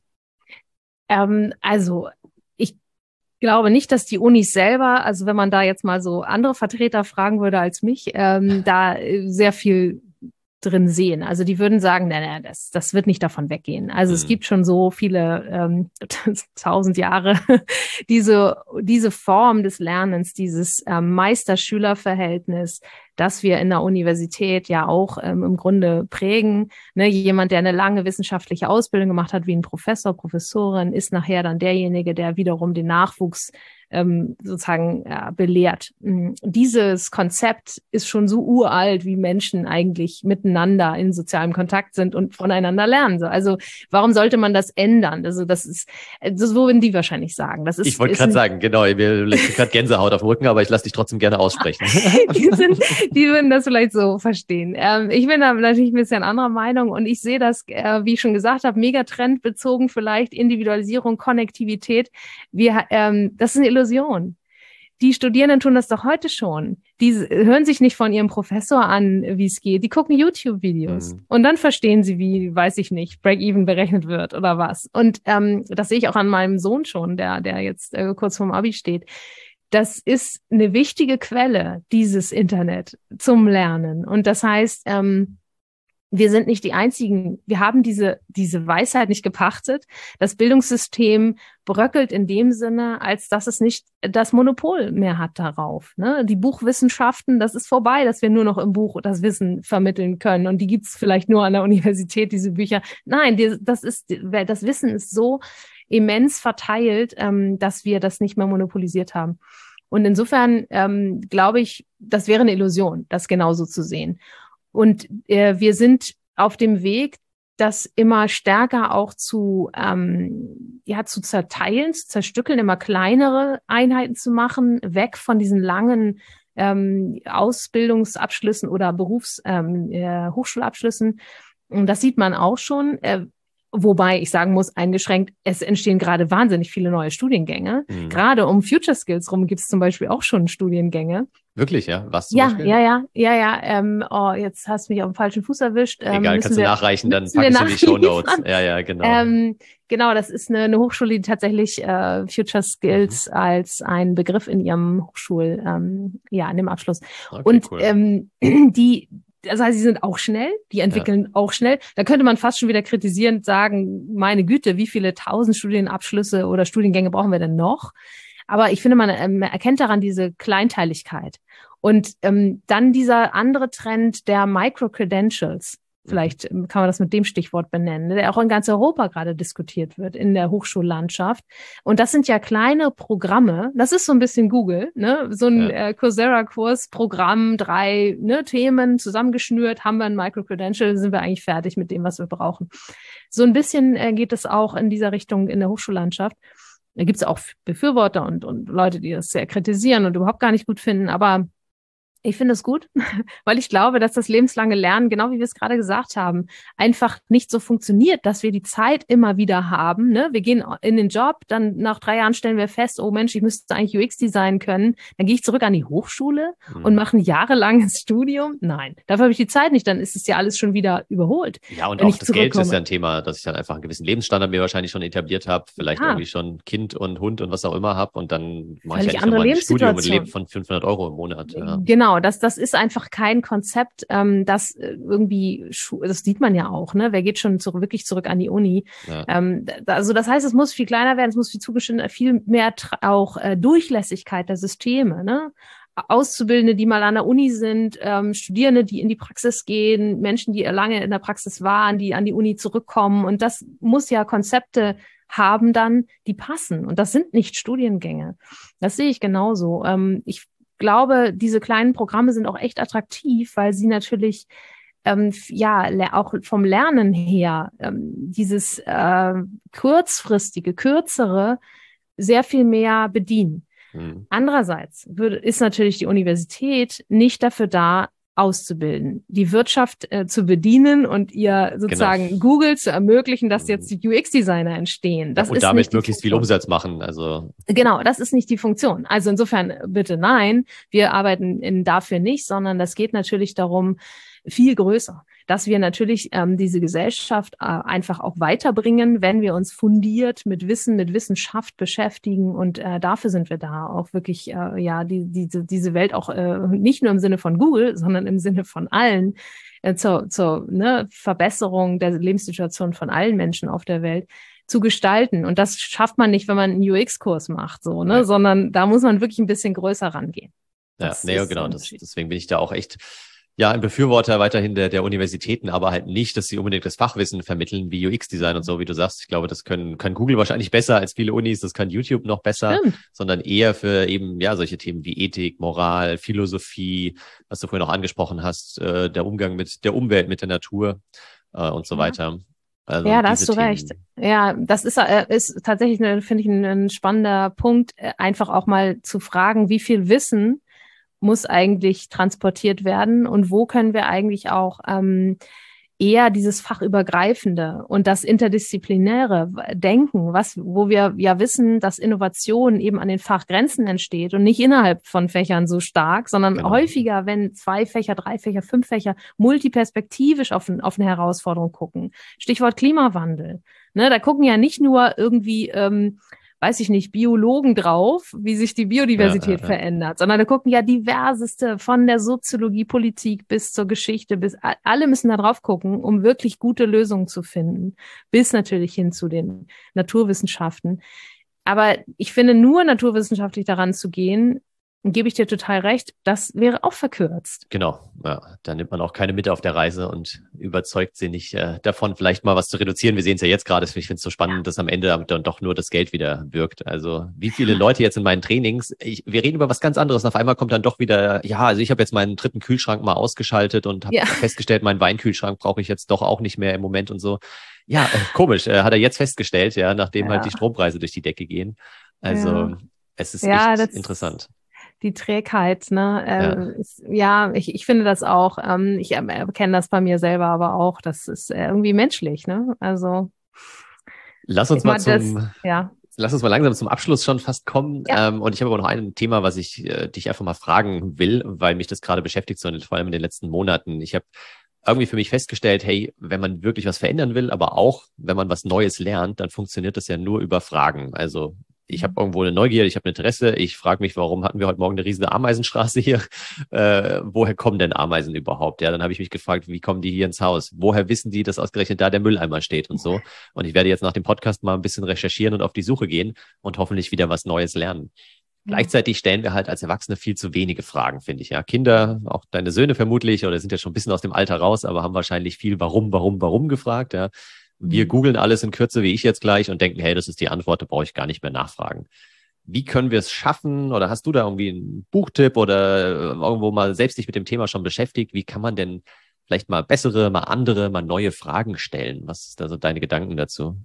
Ähm, also ich glaube nicht, dass die Unis selber, also wenn man da jetzt mal so andere Vertreter fragen würde als mich, ähm, da sehr viel drin sehen. Also die würden sagen, nein, nein, das, das wird nicht davon weggehen. Also mhm. es gibt schon so viele ähm, tausend Jahre diese diese Form des Lernens, dieses ähm, Meister-Schüler-Verhältnis, das wir in der Universität ja auch ähm, im Grunde prägen. Ne, jemand, der eine lange wissenschaftliche Ausbildung gemacht hat, wie ein Professor, Professorin, ist nachher dann derjenige, der wiederum den Nachwuchs ähm, sozusagen ja, belehrt. Dieses Konzept ist schon so uralt, wie Menschen eigentlich miteinander in sozialem Kontakt sind und voneinander lernen. Also warum sollte man das ändern? Also das ist, das würden die wahrscheinlich sagen. Das ist, ich wollte gerade sagen, genau, mir liegt gerade Gänsehaut auf dem Rücken, aber ich lasse dich trotzdem gerne aussprechen. die, sind, die würden das vielleicht so verstehen. Ähm, ich bin da natürlich ein bisschen anderer Meinung und ich sehe das, äh, wie ich schon gesagt habe, Megatrend bezogen vielleicht, Individualisierung, Konnektivität. Wir, ähm, das ist eine Illusion. Die Studierenden tun das doch heute schon. Die hören sich nicht von ihrem Professor an, wie es geht. Die gucken YouTube-Videos. Mhm. Und dann verstehen sie, wie, weiß ich nicht, Break-Even berechnet wird oder was. Und ähm, das sehe ich auch an meinem Sohn schon, der, der jetzt äh, kurz vorm Abi steht. Das ist eine wichtige Quelle, dieses Internet, zum Lernen. Und das heißt, ähm, wir sind nicht die Einzigen. Wir haben diese, diese Weisheit nicht gepachtet. Das Bildungssystem bröckelt in dem Sinne, als dass es nicht das Monopol mehr hat darauf. Ne? Die Buchwissenschaften, das ist vorbei, dass wir nur noch im Buch das Wissen vermitteln können. Und die gibt's vielleicht nur an der Universität, diese Bücher. Nein, die, das ist, das Wissen ist so immens verteilt, ähm, dass wir das nicht mehr monopolisiert haben. Und insofern ähm, glaube ich, das wäre eine Illusion, das genauso zu sehen. Und äh, wir sind auf dem Weg, das immer stärker auch zu ähm, ja zu zerteilen, zu zerstückeln, immer kleinere Einheiten zu machen, weg von diesen langen ähm, Ausbildungsabschlüssen oder Berufs ähm, äh, Hochschulabschlüssen. Und das sieht man auch schon. Äh, Wobei ich sagen muss, eingeschränkt, es entstehen gerade wahnsinnig viele neue Studiengänge. Mhm. Gerade um Future Skills rum gibt es zum Beispiel auch schon Studiengänge. Wirklich, ja? Was zum Ja, Beispiel? ja, ja, ja, ja. Ähm, oh, jetzt hast du mich auf dem falschen Fuß erwischt. Ähm, Egal, müssen kannst du wir, nachreichen, dann müssen packe wir ich es in die Shownotes. nachliefern. Ja, ja, genau. Ähm, genau, das ist eine, eine Hochschule, die tatsächlich äh, Future Mhm. Skills als ein Begriff in ihrem Hochschul, ähm, ja, in dem Abschluss. Okay, Und cool. ähm, die, das heißt, sie sind auch schnell, die Ja. entwickeln auch schnell. Da könnte man fast schon wieder kritisierend sagen, meine Güte, wie viele tausend Studienabschlüsse oder Studiengänge brauchen wir denn noch? Aber ich finde, man ähm, erkennt daran diese Kleinteiligkeit. Und ähm, dann dieser andere Trend der Micro-Credentials. Mhm. Vielleicht ähm, kann man das mit dem Stichwort benennen, der auch in ganz Europa gerade diskutiert wird in der Hochschullandschaft. Und das sind ja kleine Programme. Das ist so ein bisschen Google, ne? So ein Ja. äh, Coursera-Kurs, Programm, drei ne, Themen zusammengeschnürt, haben wir ein Micro-Credential, sind wir eigentlich fertig mit dem, was wir brauchen. So ein bisschen äh, geht es auch in dieser Richtung in der Hochschullandschaft. Da gibt es auch Befürworter und, und Leute, die das sehr kritisieren und überhaupt gar nicht gut finden. Aber ich finde es gut, weil ich glaube, dass das lebenslange Lernen, genau wie wir es gerade gesagt haben, einfach nicht so funktioniert, dass wir die Zeit immer wieder haben. Ne? Wir gehen in den Job, dann nach drei Jahren stellen wir fest, oh Mensch, ich müsste eigentlich U X-Design können. Dann gehe ich zurück an die Hochschule und Mhm. mache ein jahrelanges Studium. Nein, dafür habe ich die Zeit nicht. Dann ist es ja alles schon wieder überholt, Ja, und wenn auch ich das Geld ist ja zurückkomme. ein Thema, dass ich dann einfach einen gewissen Lebensstandard mir wahrscheinlich schon etabliert habe, vielleicht Ja, irgendwie schon Kind und Hund und was auch immer habe und dann mache ich ja völlig nicht andere nochmal ein Studium und lebe Lebenssituation. von fünfhundert Euro im Monat. Ja. Genau, das, das ist einfach kein Konzept, ähm, das äh, irgendwie, das sieht man ja auch, ne? Wer geht schon zurück, wirklich zurück an die Uni? Ja. Ähm, da, also das heißt, es muss viel kleiner werden, es muss viel zugeschnitten, viel mehr auch äh, Durchlässigkeit der Systeme, ne? Auszubildende, die mal an der Uni sind, ähm, Studierende, die in die Praxis gehen, Menschen, die lange in der Praxis waren, die an die Uni zurückkommen. Und das muss ja Konzepte haben dann, die passen. Und das sind nicht Studiengänge. Das sehe ich genauso. Ähm, ich glaube, diese kleinen Programme sind auch echt attraktiv, weil sie natürlich ähm, ja auch vom Lernen her ähm, dieses äh, kurzfristige, kürzere sehr viel mehr bedienen. Mhm. Andererseits würde, ist natürlich die Universität nicht dafür da, auszubilden, die Wirtschaft äh, zu bedienen und ihr Genau. sozusagen Google zu ermöglichen, dass Mhm. jetzt die U X-Designer entstehen. Ja, Das und ist damit nicht die möglichst viel Funktion. Umsatz machen. Also Genau, das ist nicht die Funktion. Also insofern bitte nein, wir arbeiten in, dafür nicht, sondern das geht natürlich darum, viel größer, dass wir natürlich ähm, diese Gesellschaft äh, einfach auch weiterbringen, wenn wir uns fundiert mit Wissen, mit Wissenschaft beschäftigen. Und äh, dafür sind wir da, auch wirklich äh, ja die, diese, diese Welt auch äh, nicht nur im Sinne von Google, sondern im Sinne von allen äh, zur, zur ne, Verbesserung der Lebenssituation von allen Menschen auf der Welt zu gestalten. Und das schafft man nicht, wenn man einen U X-Kurs macht, so, ne, nee. sondern da muss man wirklich ein bisschen größer rangehen. Ja, Das nee, ist der genau. Das, Unterschied. deswegen bin ich da auch echt ja ein Befürworter weiterhin der, der Universitäten, aber halt nicht, dass sie unbedingt das Fachwissen vermitteln wie U X-Design und so, wie du sagst. Ich glaube, das können kann Google wahrscheinlich besser als viele Unis, das kann YouTube noch besser, Stimmt. sondern eher für eben ja solche Themen wie Ethik, Moral, Philosophie, was du vorhin noch angesprochen hast, äh, der Umgang mit der Umwelt, mit der Natur äh, und so Ja. weiter. Also Ja, da diese hast du Themen. recht. Ja, das ist, äh, ist tatsächlich, eine, finde ich, ein, ein spannender Punkt, äh, einfach auch mal zu fragen, wie viel Wissen muss eigentlich transportiert werden und wo können wir eigentlich auch ähm, eher dieses fachübergreifende und das interdisziplinäre Denken, was, wo wir ja wissen, dass Innovation eben an den Fachgrenzen entsteht und nicht innerhalb von Fächern so stark, sondern Genau. häufiger, wenn zwei Fächer, drei Fächer, fünf Fächer multiperspektivisch auf, ein, auf eine Herausforderung gucken. Stichwort Klimawandel. Ne, da gucken ja nicht nur irgendwie ähm, weiß ich nicht, Biologen drauf, wie sich die Biodiversität Ja, ja, ja. verändert, sondern da gucken ja diverseste von der Soziologie, Politik bis zur Geschichte, bis alle müssen da drauf gucken, um wirklich gute Lösungen zu finden, bis natürlich hin zu den Naturwissenschaften. Aber ich finde, nur naturwissenschaftlich daran zu gehen, gebe ich dir total recht, das wäre auch verkürzt. Genau, ja, da nimmt man auch keine mit auf der Reise und überzeugt sie nicht äh, davon, vielleicht mal was zu reduzieren. Wir sehen es ja jetzt gerade, ich finde es so spannend, ja. dass am Ende dann doch nur das Geld wieder wirkt. Also wie viele Leute jetzt in meinen Trainings, ich, wir reden über was ganz anderes und auf einmal kommt dann doch wieder, ja, also ich habe jetzt meinen dritten Kühlschrank mal ausgeschaltet und habe ja. festgestellt, meinen Weinkühlschrank brauche ich jetzt doch auch nicht mehr im Moment und so. Ja, äh, komisch, äh, hat er jetzt festgestellt, ja, nachdem ja. halt die Strompreise durch die Decke gehen. Also ja. es ist ja, echt interessant. Die Trägheit, ne? Äh, ja, ist, ja ich, ich finde das auch. Ähm, ich erkenne das bei mir selber aber auch. Das ist irgendwie menschlich, ne? Also lass uns mal zum, das, ja. lass uns mal langsam zum Abschluss schon fast kommen. Ja. Ähm, und ich habe aber noch ein Thema, was ich äh, dich einfach mal fragen will, weil mich das gerade beschäftigt, so in, vor allem in den letzten Monaten. Ich habe irgendwie für mich festgestellt, hey, wenn man wirklich was verändern will, aber auch wenn man was Neues lernt, dann funktioniert das ja nur über Fragen. Also ich habe irgendwo eine Neugier, ich habe ein Interesse, ich frage mich, warum hatten wir heute Morgen eine riesige Ameisenstraße hier? Äh, woher kommen denn Ameisen überhaupt? Ja, dann habe ich mich gefragt, wie kommen die hier ins Haus? Woher wissen die, dass ausgerechnet da der Mülleimer steht und so? Und ich werde jetzt nach dem Podcast mal ein bisschen recherchieren und auf die Suche gehen und hoffentlich wieder was Neues lernen. Ja. Gleichzeitig stellen wir halt als Erwachsene viel zu wenige Fragen, finde ich. Ja, Kinder, auch deine Söhne vermutlich, oder sind ja schon ein bisschen aus dem Alter raus, aber haben wahrscheinlich viel Warum, Warum, Warum gefragt. Ja, wir googeln alles in Kürze, wie ich jetzt gleich, und denken, hey, das ist die Antwort, da brauche ich gar nicht mehr nachfragen. Wie können wir es schaffen? Oder hast du da irgendwie einen Buchtipp oder irgendwo mal selbst dich mit dem Thema schon beschäftigt? Wie kann man denn vielleicht mal bessere, mal andere, mal neue Fragen stellen? Was ist da so deine Gedanken dazu?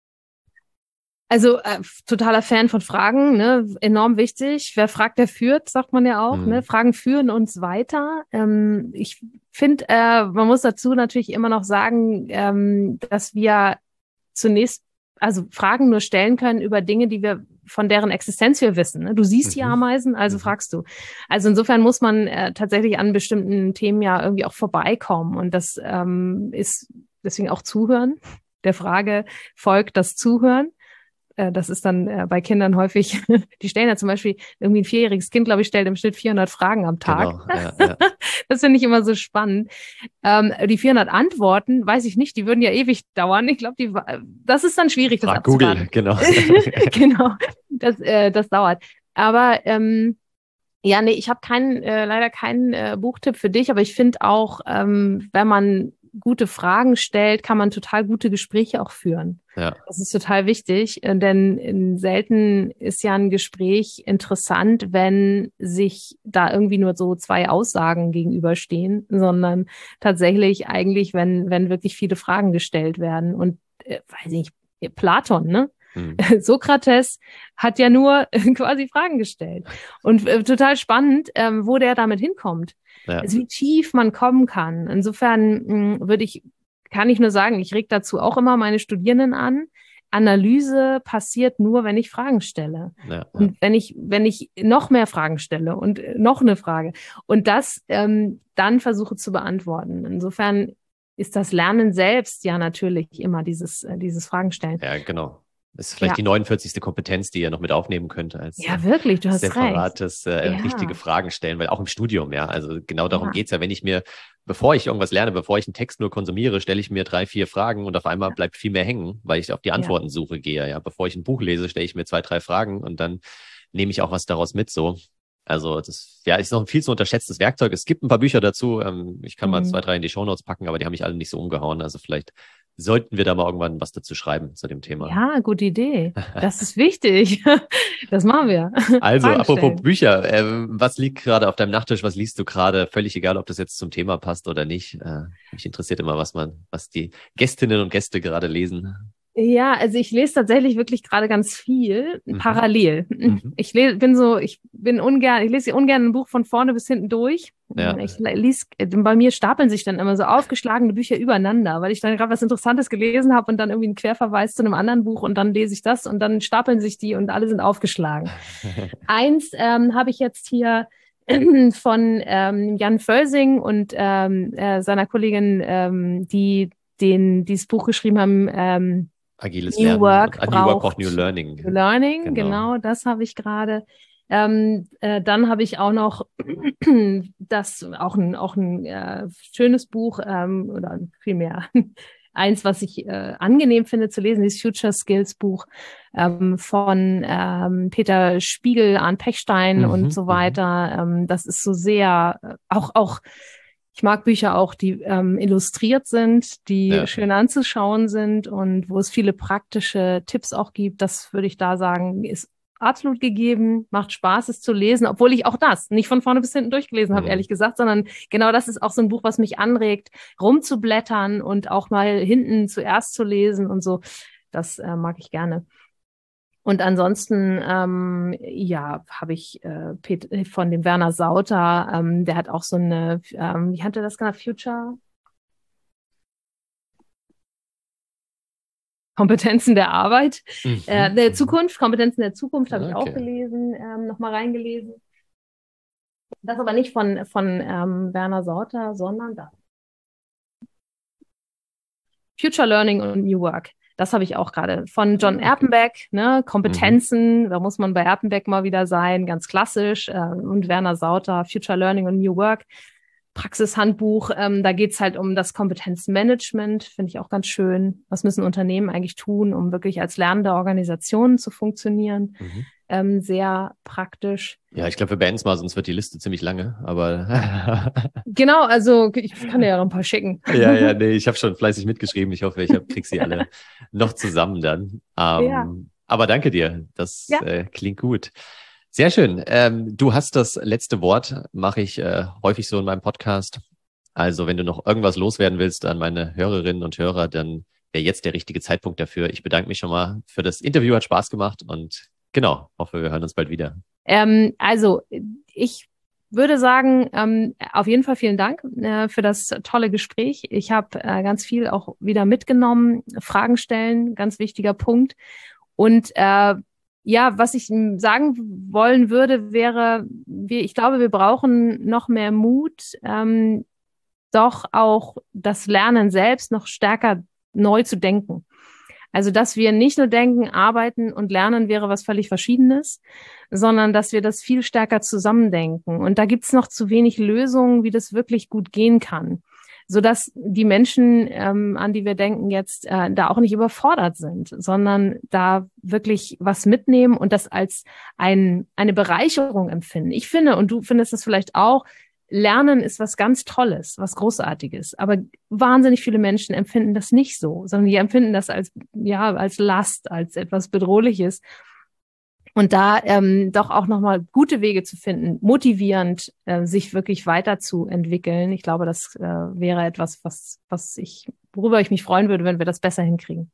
Also äh, totaler Fan von Fragen, ne? Enorm wichtig. Wer fragt, der führt, sagt man ja auch. Mhm. Ne? Fragen führen uns weiter. Ähm, ich finde, äh, man muss dazu natürlich immer noch sagen, ähm, dass wir zunächst also Fragen nur stellen können über Dinge, die wir von deren Existenz wir wissen. Ne? Du siehst mhm. die Ameisen, also mhm. fragst du. Also insofern muss man äh, tatsächlich an bestimmten Themen ja irgendwie auch vorbeikommen. Und das ähm, ist deswegen auch Zuhören. Der Frage folgt das Zuhören. Das ist dann äh, bei Kindern häufig, die stellen ja zum Beispiel, irgendwie ein vierjähriges Kind, glaube ich, stellt im Schnitt vierhundert Fragen am Tag. Genau, ja, ja. Das finde ich immer so spannend. Ähm, die vierhundert Antworten, weiß ich nicht, die würden ja ewig dauern. Ich glaube, die, das ist dann schwierig, das abzuwarten. Google, genau. Genau, das, äh, das dauert. Aber ähm, ja, nee, ich habe keinen, äh, leider keinen äh, Buchtipp für dich, aber ich finde auch, ähm, wenn man gute Fragen stellt, kann man total gute Gespräche auch führen. Ja. Das ist total wichtig, denn selten ist ja ein Gespräch interessant, wenn sich da irgendwie nur so zwei Aussagen gegenüberstehen, sondern tatsächlich eigentlich, wenn wenn wirklich viele Fragen gestellt werden. Und äh, weiß ich nicht, Platon, ne? Hm. Sokrates hat ja nur quasi Fragen gestellt. Und äh, total spannend, ähm, wo der damit hinkommt. Ja. Also wie tief man kommen kann. Insofern mh, würde ich, kann ich nur sagen, ich reg dazu auch immer meine Studierenden an. Analyse passiert nur, wenn ich Fragen stelle. Ja, ja. Und wenn ich, wenn ich noch mehr Fragen stelle und noch eine Frage und das ähm, dann versuche zu beantworten. Insofern ist das Lernen selbst ja natürlich immer dieses, äh, dieses Fragen stellen. Ja, genau. Das ist vielleicht ja. die neunundvierzigste Kompetenz, die ihr noch mit aufnehmen könnt als ja, wirklich, du hast separates, recht. Äh, ja. wichtige Fragen stellen, weil auch im Studium, ja, also genau darum ja. geht's ja, wenn ich mir, bevor ich irgendwas lerne, bevor ich einen Text nur konsumiere, stelle ich mir drei, vier Fragen und auf einmal ja. bleibt viel mehr hängen, weil ich auf die Antwortensuche ja. gehe, ja. Bevor ich ein Buch lese, stelle ich mir zwei, drei Fragen und dann nehme ich auch was daraus mit, so. Also das ja ist noch ein viel zu unterschätztes Werkzeug. Es gibt ein paar Bücher dazu. Ähm, ich kann mhm. mal zwei, drei in die Shownotes packen, aber die haben mich alle nicht so umgehauen. Also vielleicht sollten wir da mal irgendwann was dazu schreiben zu dem Thema. Ja, gute Idee. Das ist wichtig. Das machen wir. Also, Fragen apropos stellen. Bücher, äh, was liegt gerade auf deinem Nachttisch? Was liest du gerade? Völlig egal, ob das jetzt zum Thema passt oder nicht. Äh, mich interessiert immer, was man, was die Gästinnen und Gäste gerade lesen. Ja, also ich lese tatsächlich wirklich gerade ganz viel mhm. parallel. Mhm. Ich lese, bin so, ich bin ungern, ich lese ungern ein Buch von vorne bis hinten durch. Ja. Ich lese, bei mir stapeln sich dann immer so aufgeschlagene Bücher übereinander, weil ich dann gerade was Interessantes gelesen habe und dann irgendwie einen Querverweis zu einem anderen Buch und dann lese ich das und dann stapeln sich die und alle sind aufgeschlagen. Eins ähm, habe ich jetzt hier von ähm, Jan Völsing und ähm, äh, seiner Kollegin, ähm, die den dieses Buch geschrieben haben, ähm, Agiles New Lernen. Work New braucht Work braucht New Learning. New Learning, genau, genau das habe ich gerade. Ähm, äh, dann habe ich auch noch das, auch ein, auch ein äh, schönes Buch, ähm, oder vielmehr eins, was ich äh, angenehm finde zu lesen, dieses Future Skills Buch ähm, von ähm, Peter Spiegel, Arndt Pechstein mhm, und so weiter. Ähm, das ist so sehr, äh, auch, auch ich mag Bücher auch, die ähm, illustriert sind, die ja. schön anzuschauen sind und wo es viele praktische Tipps auch gibt. Das würde ich da sagen, ist absolut gegeben, macht Spaß, es zu lesen, obwohl ich auch das nicht von vorne bis hinten durchgelesen mhm. habe, ehrlich gesagt, sondern genau das ist auch so ein Buch, was mich anregt, rumzublättern und auch mal hinten zuerst zu lesen und so. Das äh, mag ich gerne. Und ansonsten, ähm, ja, habe ich äh, Pet- von dem Werner Sauter, ähm, der hat auch so eine, ähm, wie hat er das genannt, Future? Kompetenzen der Arbeit, Mhm. äh, der Zukunft, Kompetenzen der Zukunft habe ich Okay. auch gelesen, ähm, nochmal reingelesen. Das aber nicht von, von ähm, Werner Sauter, sondern da. Future Learning und New Work. Das habe ich auch gerade von John Okay. Erpenbeck, ne, Kompetenzen, da muss man bei Erpenbeck mal wieder sein, ganz klassisch. Äh, und Werner Sauter, Future Learning und New Work, Praxishandbuch. Ähm, da geht's halt um das Kompetenzmanagement, finde ich auch ganz schön. Was müssen Unternehmen eigentlich tun, um wirklich als lernende Organisationen zu funktionieren? Mhm. Ähm, sehr praktisch. Ja, ich glaube, wir beenden es mal, sonst wird die Liste ziemlich lange. Aber Genau, also ich kann dir ja noch ein paar schicken. ja, ja, nee, ich habe schon fleißig mitgeschrieben. Ich hoffe, ich hab, krieg sie alle noch zusammen dann. Ähm, Ja. Aber danke dir. Das Ja. äh, klingt gut. Sehr schön. Ähm, du hast das letzte Wort, mache ich äh, häufig so in meinem Podcast. Also wenn du noch irgendwas loswerden willst an meine Hörerinnen und Hörer, dann wäre jetzt der richtige Zeitpunkt dafür. Ich bedanke mich schon mal für das Interview, hat Spaß gemacht und genau, hoffe, wir hören uns bald wieder. Ähm, also ich würde sagen, ähm, auf jeden Fall vielen Dank äh, für das tolle Gespräch. Ich habe äh, ganz viel auch wieder mitgenommen. Fragen stellen, ganz wichtiger Punkt. Und äh, ja, was ich sagen wollen würde, wäre, wir, ich glaube, wir brauchen noch mehr Mut, ähm, doch auch das Lernen selbst noch stärker neu zu denken. Also, dass wir nicht nur denken, arbeiten und lernen wäre was völlig Verschiedenes, sondern dass wir das viel stärker zusammendenken. Und da gibt's noch zu wenig Lösungen, wie das wirklich gut gehen kann, sodass die Menschen, ähm, an die wir denken jetzt, äh, da auch nicht überfordert sind, sondern da wirklich was mitnehmen und das als ein, eine Bereicherung empfinden. Ich finde, und du findest das vielleicht auch, Lernen ist was ganz Tolles, was Großartiges. Aber wahnsinnig viele Menschen empfinden das nicht so, sondern die empfinden das als, ja, als Last, als etwas Bedrohliches. Und da ähm, doch auch nochmal gute Wege zu finden, motivierend, äh, sich wirklich weiterzuentwickeln. Ich glaube, das äh, wäre etwas, was, was ich, worüber ich mich freuen würde, wenn wir das besser hinkriegen.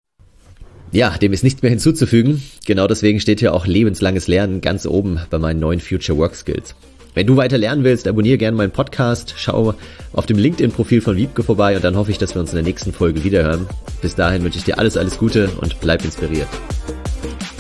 Ja, dem ist nichts mehr hinzuzufügen. Genau deswegen steht hier auch lebenslanges Lernen ganz oben bei meinen neuen Future Work Skills. Wenn du weiter lernen willst, abonniere gerne meinen Podcast, schau auf dem LinkedIn-Profil von Wiebke vorbei und dann hoffe ich, dass wir uns in der nächsten Folge wiederhören. Bis dahin wünsche ich dir alles, alles Gute und bleib inspiriert.